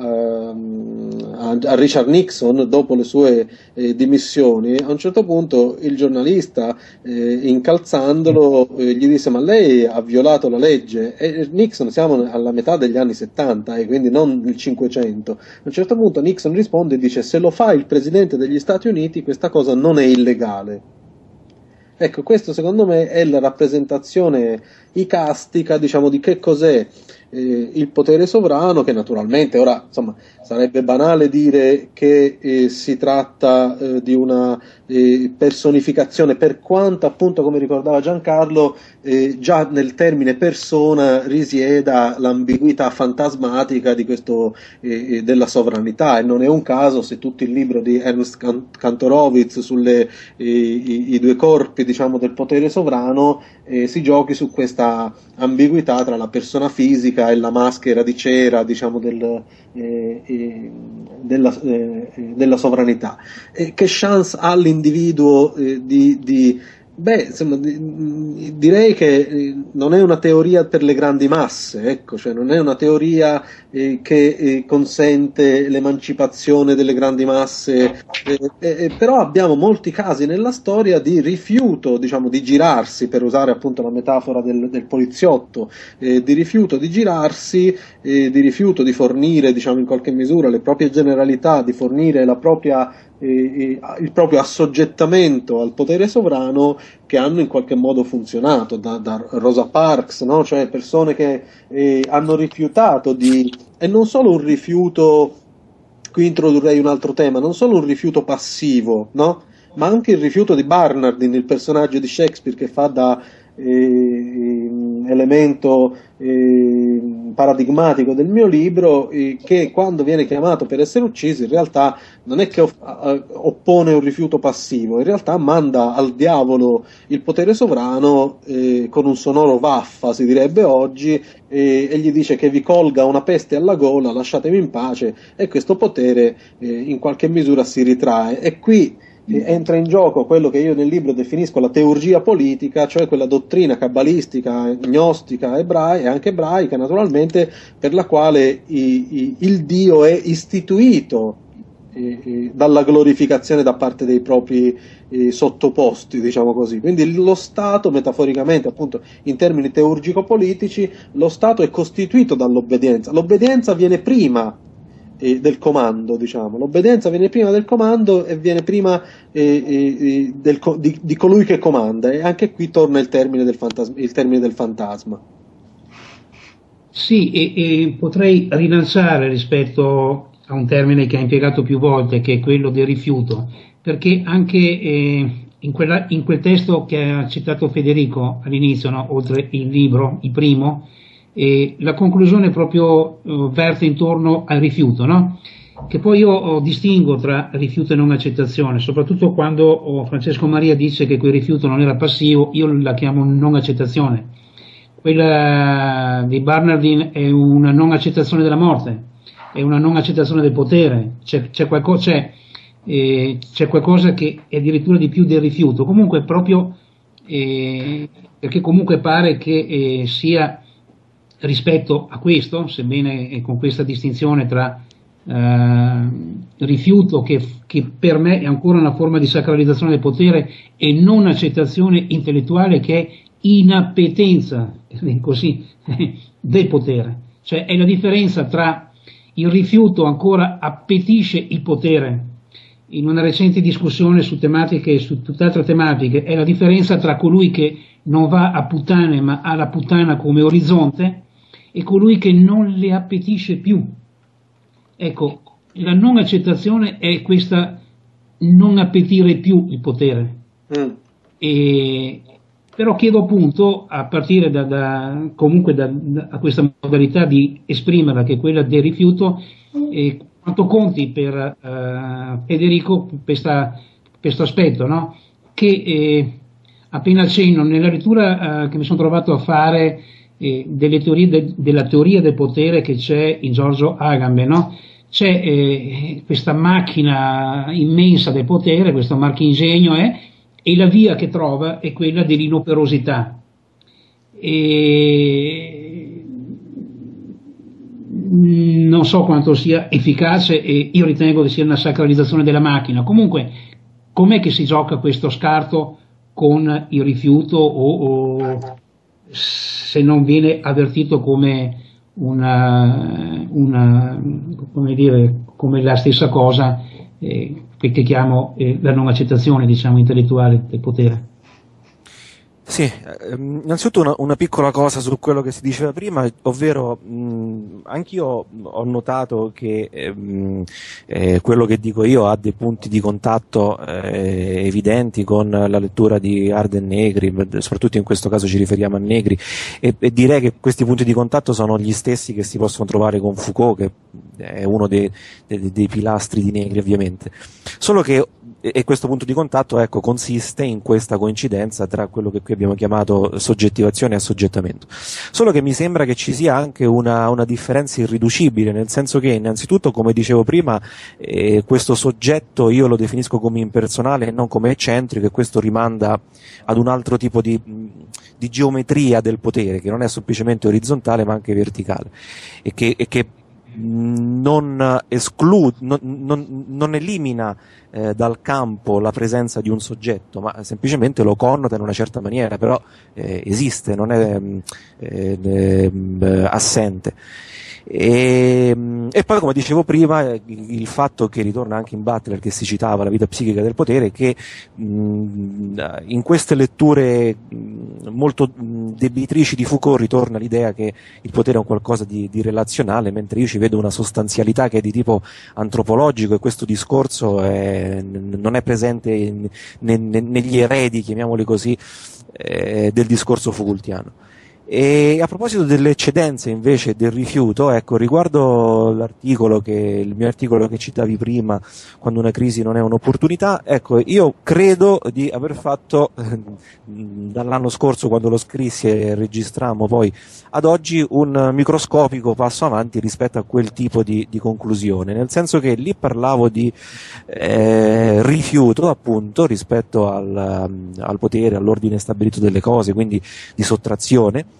S2: a, a Richard Nixon dopo le sue eh, dimissioni. A un certo punto il giornalista, eh, incalzandolo, eh, gli disse: ma lei ha violato la legge? E Nixon, siamo alla metà degli anni settanta, e eh, quindi non il Cinquecento. A un certo punto Nixon risponde e dice: se lo fa il presidente degli Stati Uniti, questa cosa non è illegale. Ecco, questo secondo me è la rappresentazione icastica, diciamo, di che cos'è eh, il potere sovrano, che naturalmente ora, insomma, sarebbe banale dire che eh, si tratta eh, di una eh, personificazione, per quanto appunto, come ricordava Giancarlo, eh, già nel termine persona risieda l'ambiguità fantasmatica di questo eh, della sovranità, e non è un caso se tutto il libro di Ernst Kantorowicz sulle eh, i, i due corpi, diciamo, del potere sovrano eh, si giochi su questa ambiguità tra la persona fisica e la maschera di cera, diciamo, del, eh, eh, della, eh, della sovranità. Eh, che chance ha l'individuo eh, di, di Beh, insomma, direi che non è una teoria per le grandi masse, ecco, cioè non è una teoria eh, che eh, consente l'emancipazione delle grandi masse, eh, eh, però abbiamo molti casi nella storia di rifiuto, diciamo, di girarsi, per usare appunto la metafora del, del poliziotto, eh, di rifiuto di girarsi, eh, di rifiuto di fornire, diciamo, in qualche misura le proprie generalità, di fornire la propria Eh, il proprio assoggettamento al potere sovrano, che hanno in qualche modo funzionato, da, da Rosa Parks, no? Cioè persone che eh, hanno rifiutato di, e non solo un rifiuto, qui introdurrei un altro tema, non solo un rifiuto passivo, no? Ma anche il rifiuto di Barnardine, il personaggio di Shakespeare, che fa da eh, elemento eh, paradigmatico del mio libro, eh, che quando viene chiamato per essere ucciso in realtà non è che off- oppone un rifiuto passivo, in realtà manda al diavolo il potere sovrano eh, con un sonoro vaffa, si direbbe oggi, eh, e gli dice che vi colga una peste alla gola, lasciatemi in pace, e questo potere eh, in qualche misura si ritrae. E qui entra in gioco quello che io nel libro definisco la teurgia politica, cioè quella dottrina cabalistica, gnostica, ebraica, e anche ebraica naturalmente, per la quale i, i, il Dio è istituito eh, eh, dalla glorificazione da parte dei propri eh, sottoposti, diciamo così. Quindi lo Stato, metaforicamente, appunto in termini teurgico-politici, lo Stato è costituito dall'obbedienza. L'obbedienza viene prima del comando, diciamo, l'obbedienza viene prima del comando e viene prima eh, eh, del, di, di colui che comanda, e anche qui torna il termine del fantasma. Il termine del fantasma.
S1: Sì, e, e potrei rilanciare rispetto a un termine che ha impiegato più volte, che è quello del rifiuto, perché anche eh, in, quella, in quel testo che ha citato Federico all'inizio, no, oltre il libro, il primo, e la conclusione proprio uh, verte intorno al rifiuto, no? Che poi io oh, distingo tra rifiuto e non accettazione, soprattutto quando oh, Francesco Maria dice che quel rifiuto non era passivo, io la chiamo non accettazione. Quella di Barnardine è una non accettazione della morte, è una non accettazione del potere, c'è, c'è, qualcosa, c'è, eh, c'è qualcosa che è addirittura di più del rifiuto, comunque proprio eh, perché comunque pare che eh, sia rispetto a questo, sebbene con questa distinzione tra eh, rifiuto, che, che per me è ancora una forma di sacralizzazione del potere, e non accettazione intellettuale, che è inappetenza così, del potere. Cioè è la differenza tra il rifiuto ancora appetisce il potere. In una recente discussione su tematiche, su tutt'altre tematiche, è la differenza tra colui che non va a puttane ma ha la puttana come orizzonte e colui che non le appetisce più. Ecco, la non accettazione è questa non appetire più il potere. Mm. E, però chiedo appunto, a partire da, da comunque da, da questa modalità di esprimerla, che è quella del rifiuto, eh, quanto conti per uh, Federico questo aspetto, no? Che eh, appena accenno nella lettura uh, che mi sono trovato a fare eh, delle teorie de, della teoria del potere che c'è in Giorgio Agamben, no? C'è eh, questa macchina immensa del potere, questo marchingegno è, e la via che trova è quella dell'inoperosità. E non so quanto sia efficace, e io ritengo che sia una sacralizzazione della macchina. Comunque, com'è che si gioca questo scarto con il rifiuto, o, o se non viene avvertito come una, una come dire, come la stessa cosa eh, che, che chiamo eh, la non accettazione, diciamo, intellettuale del potere?
S3: Sì, ehm, innanzitutto una, una piccola cosa su quello che si diceva prima, ovvero mh, anch'io ho notato che ehm, eh, quello che dico io ha dei punti di contatto eh, evidenti con la lettura di Arden Negri, soprattutto in questo caso ci riferiamo a Negri, e, e direi che questi punti di contatto sono gli stessi che si possono trovare con Foucault, che è uno dei, dei, dei pilastri di Negri ovviamente, solo che e questo punto di contatto, ecco, consiste in questa coincidenza tra quello che qui abbiamo chiamato soggettivazione e assoggettamento. Solo che mi sembra che ci sia anche una, una differenza irriducibile, nel senso che innanzitutto, come dicevo prima, eh, questo soggetto io lo definisco come impersonale e non come eccentrico, e questo rimanda ad un altro tipo di, di geometria del potere, che non è semplicemente orizzontale ma anche verticale, e che, e che non esclude, non, non, non elimina eh, dal campo la presenza di un soggetto, ma semplicemente lo connota in una certa maniera, però eh, esiste, non è eh, eh, assente. E, e poi, come dicevo prima, il fatto che ritorna anche in Butler, che si citava, la vita psichica del potere, che mh, in queste letture mh, molto debitrici di Foucault ritorna l'idea che il potere è un qualcosa di, di relazionale, mentre io ci vedo una sostanzialità che è di tipo antropologico, e questo discorso è, non è presente in, ne, ne, negli eredi, chiamiamoli così, eh, del discorso Foucaultiano. E a proposito delle eccedenze invece del rifiuto, ecco, riguardo l'articolo che, il mio articolo che citavi prima, quando una crisi non è un'opportunità, ecco, io credo di aver fatto eh, dall'anno scorso, quando lo scrissi e registrammo, poi ad oggi, un microscopico passo avanti rispetto a quel tipo di, di conclusione, nel senso che lì parlavo di eh, rifiuto, appunto, rispetto al, al potere, all'ordine stabilito delle cose, quindi di sottrazione,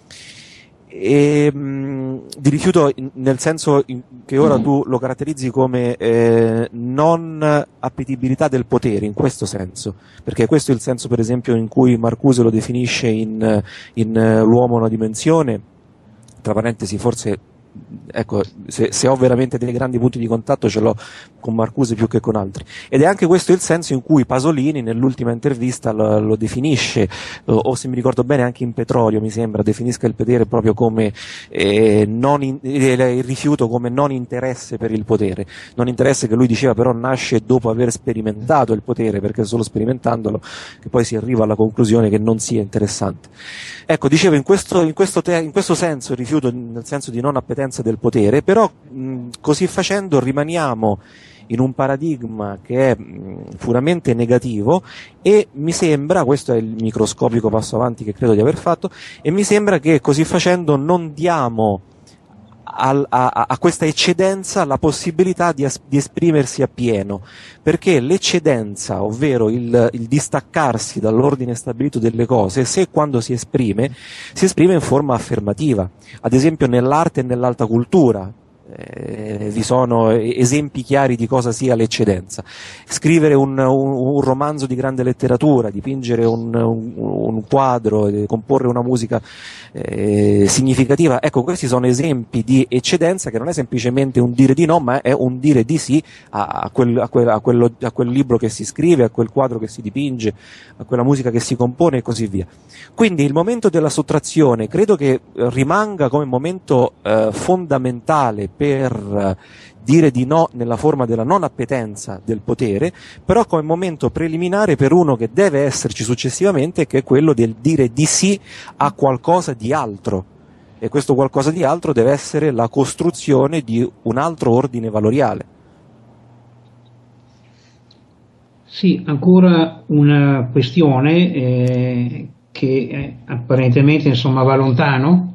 S3: e mh, di rifiuto nel senso che ora tu lo caratterizzi come eh, non appetibilità del potere, in questo senso, perché questo è il senso, per esempio, in cui Marcuse lo definisce in, in uh, L'uomo una dimensione, tra parentesi, forse, ecco, se, se ho veramente dei grandi punti di contatto ce l'ho con Marcuse più che con altri, ed è anche questo il senso in cui Pasolini nell'ultima intervista lo, lo definisce, o, o se mi ricordo bene anche in Petrolio, mi sembra, definisca il potere proprio come eh, non in, eh, il rifiuto come non interesse per il potere, non interesse che lui diceva però nasce dopo aver sperimentato il potere, perché è solo sperimentandolo che poi si arriva alla conclusione che non sia interessante. Ecco, dicevo, in questo, in questo, te, in questo senso il rifiuto, nel senso di non appetenza del potere, però mh, così facendo rimaniamo in un paradigma che è mh, puramente negativo, e mi sembra, questo è il microscopico passo avanti che credo di aver fatto, e mi sembra che così facendo non diamo al, a, a questa eccedenza la possibilità di, as, di esprimersi appieno, perché l'eccedenza, ovvero il, il distaccarsi dall'ordine stabilito delle cose, se quando si esprime, si esprime in forma affermativa, ad esempio nell'arte e nell'alta cultura. Eh, vi sono esempi chiari di cosa sia l'eccedenza. Scrivere un, un, un romanzo di grande letteratura, dipingere un, un, un quadro, eh, comporre una musica eh, significativa, ecco, questi sono esempi di eccedenza che non è semplicemente un dire di no, ma è un dire di sì a, a, quel, a, quel, a, quello, a quel libro che si scrive, a quel quadro che si dipinge, a quella musica che si compone e così via. Quindi il momento della sottrazione credo che rimanga come momento eh, fondamentale per dire di no nella forma della non appetenza del potere, però come momento preliminare per uno che deve esserci successivamente, che è quello del dire di sì a qualcosa di altro, e questo qualcosa di altro deve essere la costruzione di un altro ordine valoriale.
S1: Sì, ancora una questione eh, che eh, apparentemente insomma va lontano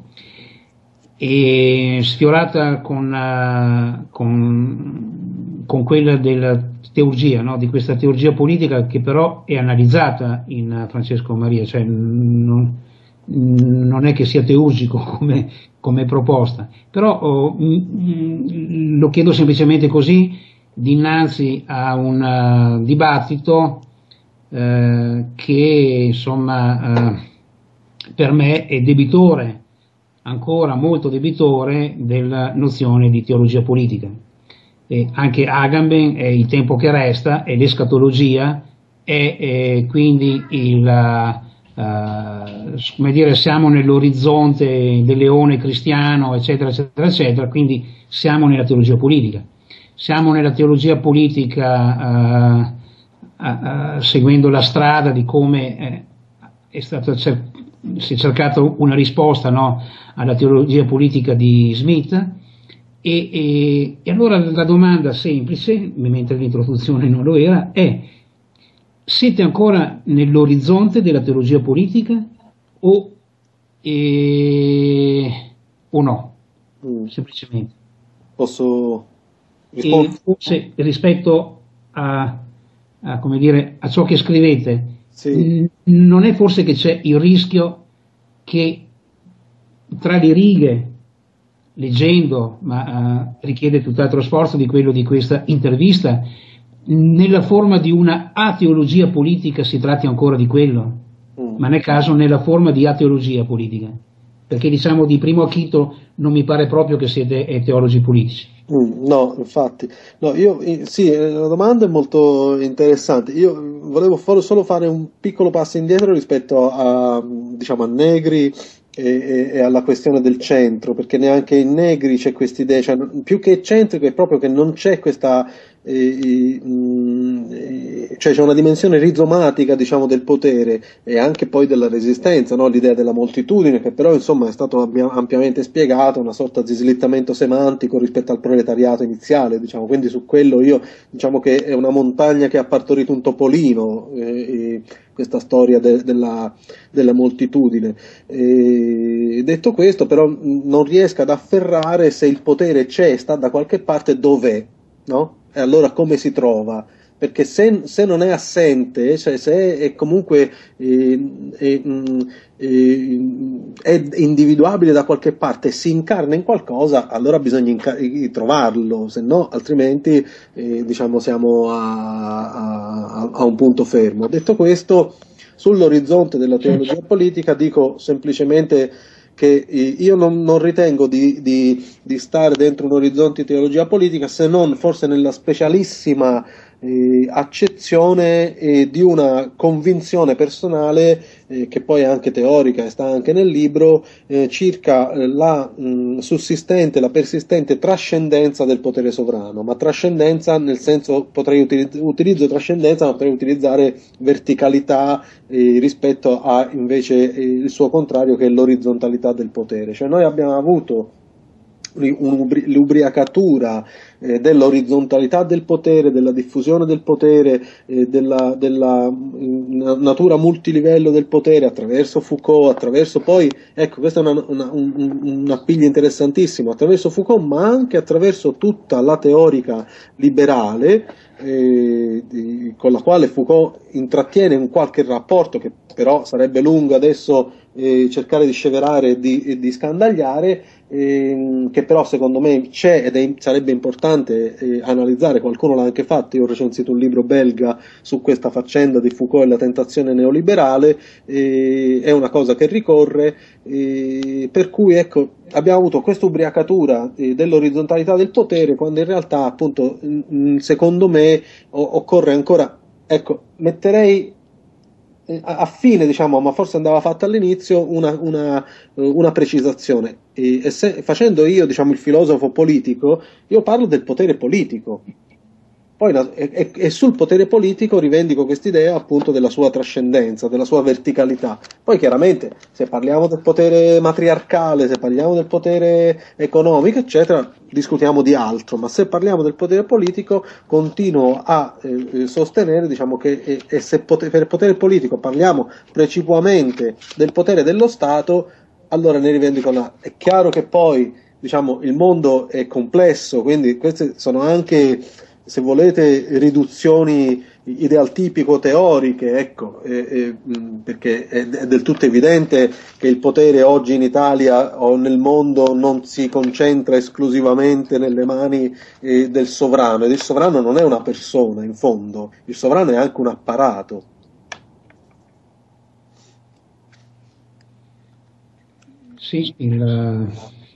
S1: e sfiorata con, uh, con, con quella della teurgia, no? Di questa teurgia politica che però è analizzata in Francesco Maria, cioè non, non è che sia teurgico come, come proposta, però oh, mm, lo chiedo semplicemente così dinanzi a un uh, dibattito uh, che insomma uh, per me è debitore, ancora molto debitore, della nozione di teologia politica. E anche Agamben è il tempo che resta, è l'escatologia, è, è quindi il, uh, come dire, siamo nell'orizzonte del leone cristiano, eccetera, eccetera, eccetera, quindi siamo nella teologia politica. Siamo nella teologia politica uh, uh, uh, seguendo la strada di come eh, è stato cer- si è cercato una risposta, no, alla teologia politica di Smith, e, e, e allora la domanda semplice, mentre l'introduzione non lo era, è: siete ancora nell'orizzonte della teologia politica o, e, o no? Mm. Semplicemente.
S2: Posso
S1: rispondere? E forse rispetto a, a, come dire, a ciò che scrivete, sì. Non è forse che c'è il rischio che tra le righe, leggendo, ma uh, richiede tutt'altro sforzo di quello di questa intervista, nella forma di una ateologia politica si tratti ancora di quello, mm. ma nel caso nella forma di ateologia politica, perché diciamo di primo acchito non mi pare proprio che siete teologi politici.
S2: Mm, no, infatti, no, io sì, la domanda è molto interessante. Io volevo solo fare un piccolo passo indietro rispetto a, diciamo, a Negri e, e alla questione del centro, perché neanche in Negri c'è questa idea, cioè, più che centrico è proprio che non c'è questa, eh, eh, cioè c'è una dimensione rizomatica, diciamo, del potere e anche poi della resistenza, no? L'idea della moltitudine, che però insomma è stato ampiamente spiegato, una sorta di slittamento semantico rispetto al proletariato iniziale, diciamo, quindi su quello io, diciamo che è una montagna che ha partorito un topolino, eh, questa storia de, della, della moltitudine. E detto questo, però non riesco ad afferrare se il potere c'è, sta da qualche parte, dov'è, no? E allora come si trova? Perché se, se non è assente, cioè se è comunque eh, eh, eh, è individuabile da qualche parte, si incarna in qualcosa, allora bisogna inca- trovarlo, se no altrimenti eh, diciamo siamo a, a, a un punto fermo. Detto questo, sull'orizzonte della teologia politica dico semplicemente che io non, non ritengo di, di, di stare dentro un orizzonte di teologia politica, se non forse nella specialissima eh, accezione eh, di una convinzione personale, eh, che poi è anche teorica e sta anche nel libro, eh, circa eh, la mh, sussistente, la persistente trascendenza del potere sovrano, ma trascendenza nel senso, potrei utilizz- utilizzo trascendenza, ma potrei utilizzare verticalità eh, rispetto a invece eh, il suo contrario, che è l'orizzontalità del potere. Cioè noi abbiamo avuto l'ubriacatura eh, dell'orizzontalità del potere, della diffusione del potere, eh, della, della mh, natura multilivello del potere attraverso Foucault, attraverso poi, ecco, questo è una, una, un, un appiglio interessantissimo, attraverso Foucault, ma anche attraverso tutta la teorica liberale, eh, di, con la quale Foucault intrattiene un qualche rapporto che però sarebbe lungo adesso eh, cercare di sceverare e di, di scandagliare, eh, che però secondo me c'è ed è, sarebbe importante eh, analizzare. Qualcuno l'ha anche fatto, io ho recensito un libro belga su questa faccenda di Foucault e la tentazione neoliberale, eh, è una cosa che ricorre, eh, per cui ecco, abbiamo avuto questa ubriacatura eh, dell'orizzontalità del potere, quando in realtà appunto mh, secondo me o- occorre ancora, ecco, metterei a fine, diciamo, ma forse andava fatta all'inizio, una, una, una precisazione. E, e se, facendo io, diciamo, il filosofo politico, io parlo del potere politico. Poi e, e sul potere politico rivendico quest'idea appunto della sua trascendenza, della sua verticalità. Poi chiaramente se parliamo del potere matriarcale, se parliamo del potere economico, eccetera, discutiamo di altro, ma se parliamo del potere politico continuo a eh, sostenere, diciamo, che e, e se poter, per il potere politico parliamo precipuamente del potere dello Stato, allora ne rivendico una. È chiaro che poi, diciamo, il mondo è complesso, quindi queste sono anche, se volete, riduzioni idealtipico-teoriche, ecco, eh, eh, perché è, è del tutto evidente che il potere oggi in Italia o nel mondo non si concentra esclusivamente nelle mani eh, del sovrano, ed il sovrano non è una persona, in fondo, il sovrano è anche un apparato.
S1: Sì, il,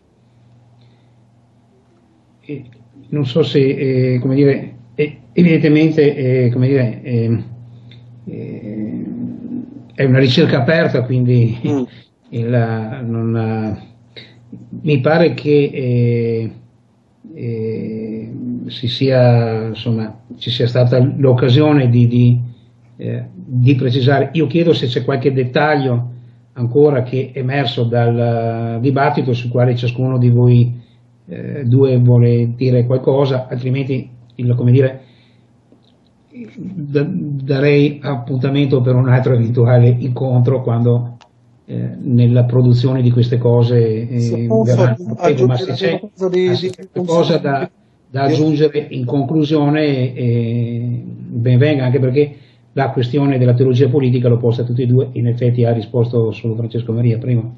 S1: eh, non so se, eh, come dire, eh, evidentemente, eh, come dire, eh, eh, è una ricerca aperta, quindi mm. il, non, mi pare che eh, eh, si sia, insomma, ci sia stata l'occasione di, di, eh, di precisare. Io chiedo se c'è qualche dettaglio ancora che è emerso dal dibattito sul quale ciascuno di voi Eh, due vuole dire qualcosa, altrimenti il, come dire, da, darei appuntamento per un altro eventuale incontro quando eh, nella produzione di queste cose eh, verranno. Prego, ma se c'è qualcosa da, da aggiungere in conclusione, eh, ben venga, anche perché la questione della teologia politica l'ho posta a tutti e due, in effetti ha risposto solo Francesco Maria, prima.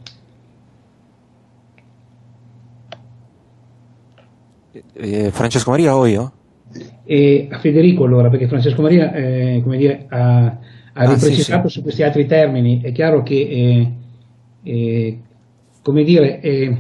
S3: Eh, Francesco Maria o io?
S1: E a Federico allora, perché Francesco Maria eh, come dire, ha, ha ah, riprecisato sì, sì. su questi altri termini. È chiaro che eh, eh, come dire eh,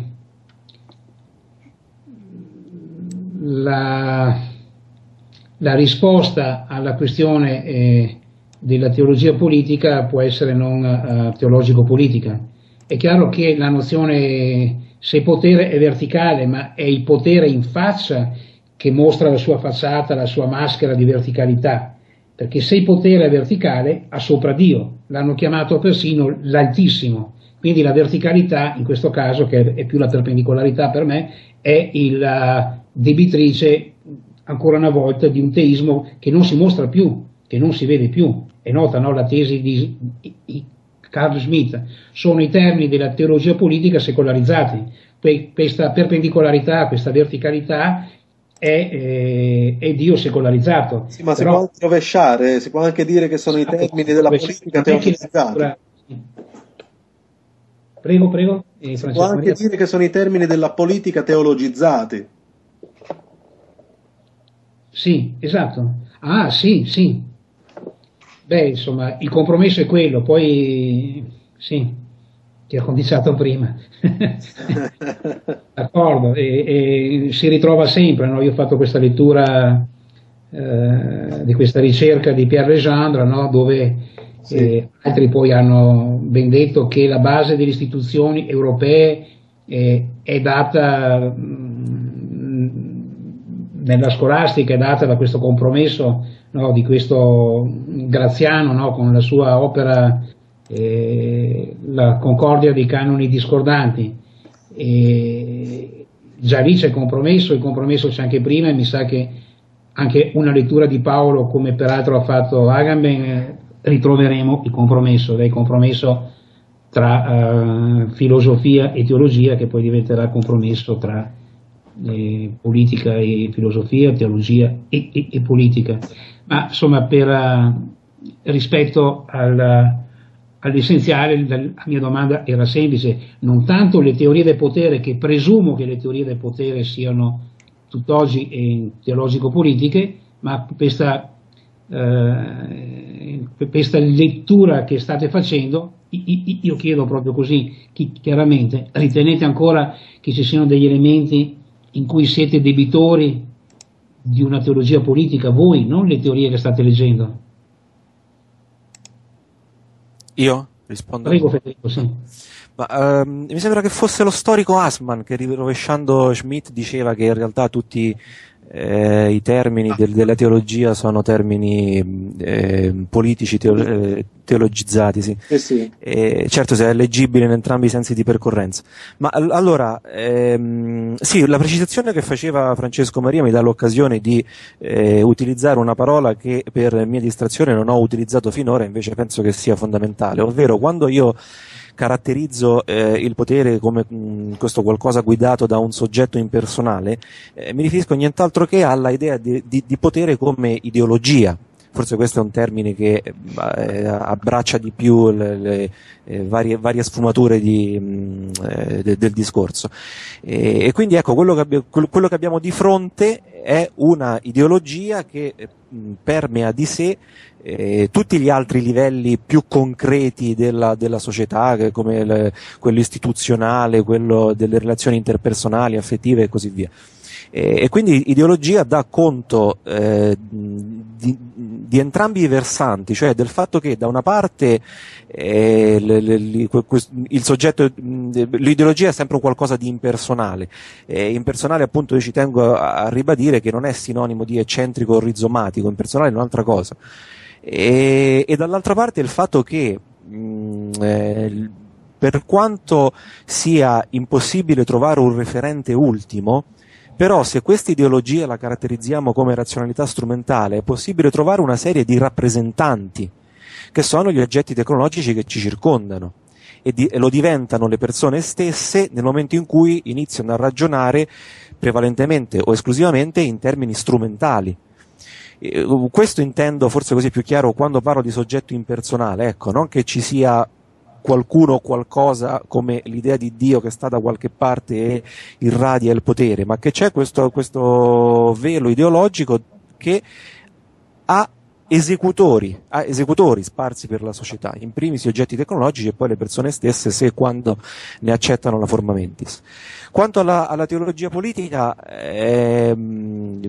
S1: la, la risposta alla questione eh, della teologia politica può essere non uh, teologico-politica. È chiaro che la nozione, se il potere è verticale, ma è il potere in faccia che mostra la sua facciata, la sua maschera di verticalità, perché se il potere è verticale ha sopra Dio, l'hanno chiamato persino l'Altissimo, quindi la verticalità in questo caso, che è più la perpendicolarità per me, è la debitrice ancora una volta di un teismo che non si mostra più, che non si vede più. È nota, no, la tesi di, di Carl Schmitt, sono i termini della teologia politica secolarizzati. Questa perpendicolarità, questa verticalità è, eh, è Dio secolarizzato.
S2: Sì, ma si Però, può anche rovesciare, si può anche dire che sono i termini della politica teologizzati.
S1: Prego, prego.
S2: Eh, si può anche Maria. dire che sono i termini della politica teologizzati.
S1: Sì, esatto. Ah, sì, sì. Beh, insomma, il compromesso è quello, poi sì, che ho cominciato prima. D'accordo, e, e si ritrova sempre, no? Io ho fatto questa lettura eh, di questa ricerca di Pierre Legendre, no? Dove sì. eh, altri poi hanno ben detto che la base delle istituzioni europee eh, è data mh, nella scolastica, è data da questo compromesso, no? Di questo Graziano, no? Con la sua opera eh, La Concordia dei canoni discordanti. E già lì c'è il compromesso, il compromesso c'è anche prima, e mi sa che anche una lettura di Paolo, come peraltro ha fatto Agamben, eh, ritroveremo il compromesso, il compromesso tra eh, filosofia e teologia, che poi diventerà compromesso tra eh, politica e filosofia, teologia e, e, e politica. Ma insomma, per uh, rispetto al all'essenziale, la mia domanda era semplice: non tanto le teorie del potere, che presumo che le teorie del potere siano tutt'oggi eh, teologico-politiche, ma questa, eh, questa lettura che state facendo, io chiedo proprio così, chiaramente, ritenete ancora che ci siano degli elementi in cui siete debitori di una teologia politica, voi, non le teorie che state leggendo?
S3: Io? Rispondo.
S1: Prego Federico, sì.
S3: Ma, ehm, mi sembra che fosse lo storico Assmann che, rovesciando Schmitt, diceva che in realtà tutti eh, i termini del, della teologia sono termini eh, politici teolo- eh, teologizzati, sì.
S2: Eh sì.
S3: Eh, certo, se è leggibile in entrambi i sensi di percorrenza. Ma all- allora, ehm, sì, la precisazione che faceva Francesco Maria mi dà l'occasione di eh, utilizzare una parola che per mia distrazione non ho utilizzato finora, invece penso che sia fondamentale, ovvero quando io caratterizzo eh, il potere come mh, questo qualcosa guidato da un soggetto impersonale, eh, mi riferisco nient'altro che alla idea di, di, di potere come ideologia. Forse questo è un termine che eh, abbraccia di più le, le eh, varie, varie sfumature di, mh, eh, de, del discorso. E, e quindi ecco, quello che, abbi- quello che abbiamo di fronte è una ideologia che mh, permea di sé Eh, tutti gli altri livelli più concreti della, della società, che come le, quello istituzionale, quello delle relazioni interpersonali, affettive e così via. E, e quindi ideologia dà conto eh, di, di entrambi i versanti, cioè del fatto che da una parte eh, le, le, le, il soggetto, l'ideologia è sempre qualcosa di impersonale, e impersonale appunto io ci tengo a, a ribadire che non è sinonimo di eccentrico o rizomatico, impersonale è un'altra cosa. E, e dall'altra parte il fatto che mh, eh, per quanto sia impossibile trovare un referente ultimo, però se questa ideologia la caratterizziamo come razionalità strumentale, è possibile trovare una serie di rappresentanti che sono gli oggetti tecnologici che ci circondano e, di, e lo diventano le persone stesse nel momento in cui iniziano a ragionare prevalentemente o esclusivamente in termini strumentali. Questo intendo forse così più chiaro quando parlo di soggetto impersonale, ecco, non che ci sia qualcuno o qualcosa come l'idea di Dio che sta da qualche parte e irradia il potere, ma che c'è questo, questo velo ideologico che ha esecutori, ha esecutori sparsi per la società, in primis gli oggetti tecnologici e poi le persone stesse, se e quando ne accettano la forma mentis. Quanto alla, alla teologia politica, ehm,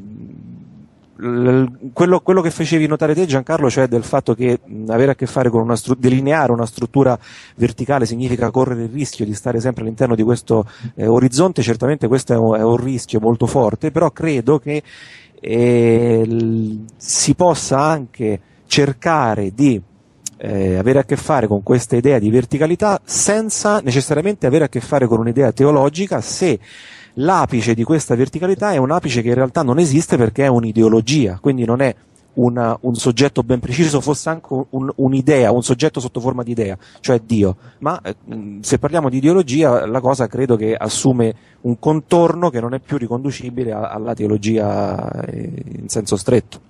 S3: Quello, quello che facevi notare te, Giancarlo, cioè del fatto che mh, avere a che fare con una stru- delineare una struttura verticale significa correre il rischio di stare sempre all'interno di questo eh, orizzonte, certamente questo è un, è un rischio molto forte, però credo che eh, l- si possa anche cercare di eh, avere a che fare con questa idea di verticalità senza necessariamente avere a che fare con un'idea teologica, se l'apice di questa verticalità è un apice che in realtà non esiste perché è un'ideologia, quindi non è una, un soggetto ben preciso, fosse anche un, un'idea, un soggetto sotto forma di idea, cioè Dio, ma eh, se parliamo di ideologia la cosa credo che assume un contorno che non è più riconducibile a, alla teologia eh, in senso stretto.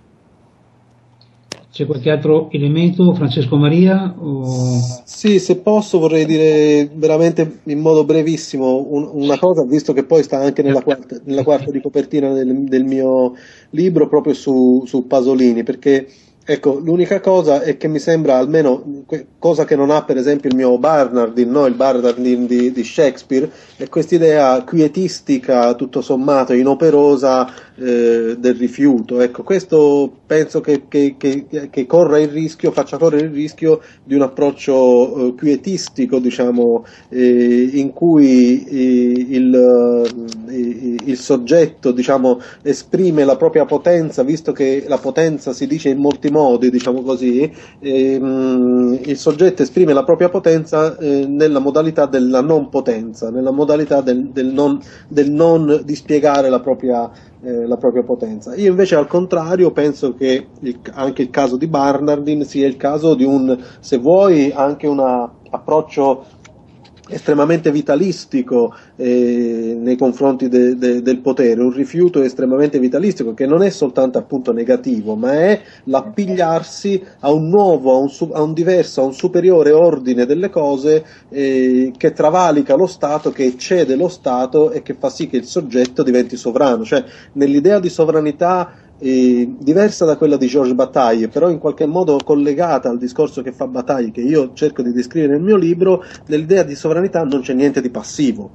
S1: C'è qualche altro elemento, Francesco Maria? O...
S2: Sì, se posso vorrei dire veramente in modo brevissimo un, una cosa, visto che poi sta anche nella quarta, nella quarta di copertina del, del mio libro, proprio su, su Pasolini, perché ecco, l'unica cosa è che mi sembra, almeno cosa che non ha per esempio il mio Bernardin, no? Il Bernardin di, di Shakespeare, è quest'idea quietistica, tutto sommato inoperosa eh, del rifiuto. Ecco, questo penso che, che, che, che corra il rischio, faccia correre il rischio di un approccio eh, quietistico, diciamo, eh, in cui eh, il, eh, il soggetto, diciamo, esprime la propria potenza, visto che la potenza si dice in molti modi, diciamo così, ehm, il soggetto esprime la propria potenza eh, nella modalità della non potenza, nella modalità del, del, non, del non dispiegare la propria, eh, la propria potenza. Io invece al contrario penso che il, anche il caso di Bernardin sia il caso di un, se vuoi, anche un approccio estremamente vitalistico eh, nei confronti de, de, del potere, un rifiuto estremamente vitalistico che non è soltanto appunto negativo, ma è l'appigliarsi a un nuovo, a un, a un diverso, a un superiore ordine delle cose eh, che travalica lo Stato, che eccede lo Stato e che fa sì che il soggetto diventi sovrano. Cioè, nell'idea di sovranità Eh, diversa da quella di Georges Bataille, però in qualche modo collegata al discorso che fa Bataille, che io cerco di descrivere nel mio libro, nell'idea di sovranità non c'è niente di passivo.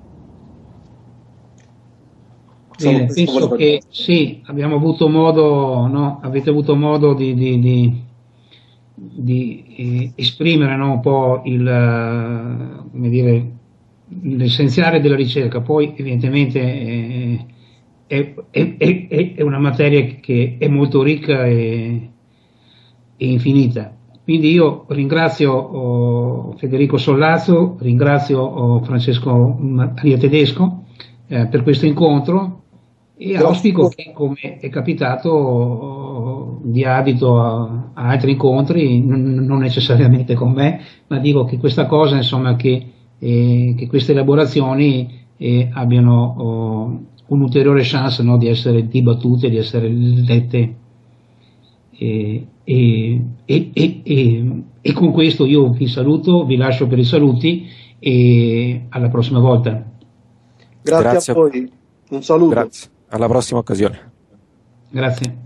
S1: Bene, penso che sì, abbiamo avuto modo, no, avete avuto modo di, di, di, di eh, esprimere, no, un po' il, come dire, l'essenziale della ricerca. Poi evidentemente eh, è, è, è, è una materia che è molto ricca e, e infinita. Quindi io ringrazio oh, Federico Sollazzo, ringrazio oh, Francesco Maria Tedesco eh, per questo incontro e
S2: Grazie.
S1: Auspico che, come è capitato, oh, dia adito a, a altri incontri, non, non necessariamente con me, ma dico che questa cosa, insomma, che, eh, che queste elaborazioni eh, abbiano oh, un'ulteriore chance, no, di essere dibattute, di essere lette. E, e, e, e, e con questo io vi saluto, vi lascio per i saluti e alla prossima volta.
S2: Grazie, Grazie a voi, un saluto.
S3: Grazie. Alla prossima occasione.
S1: Grazie.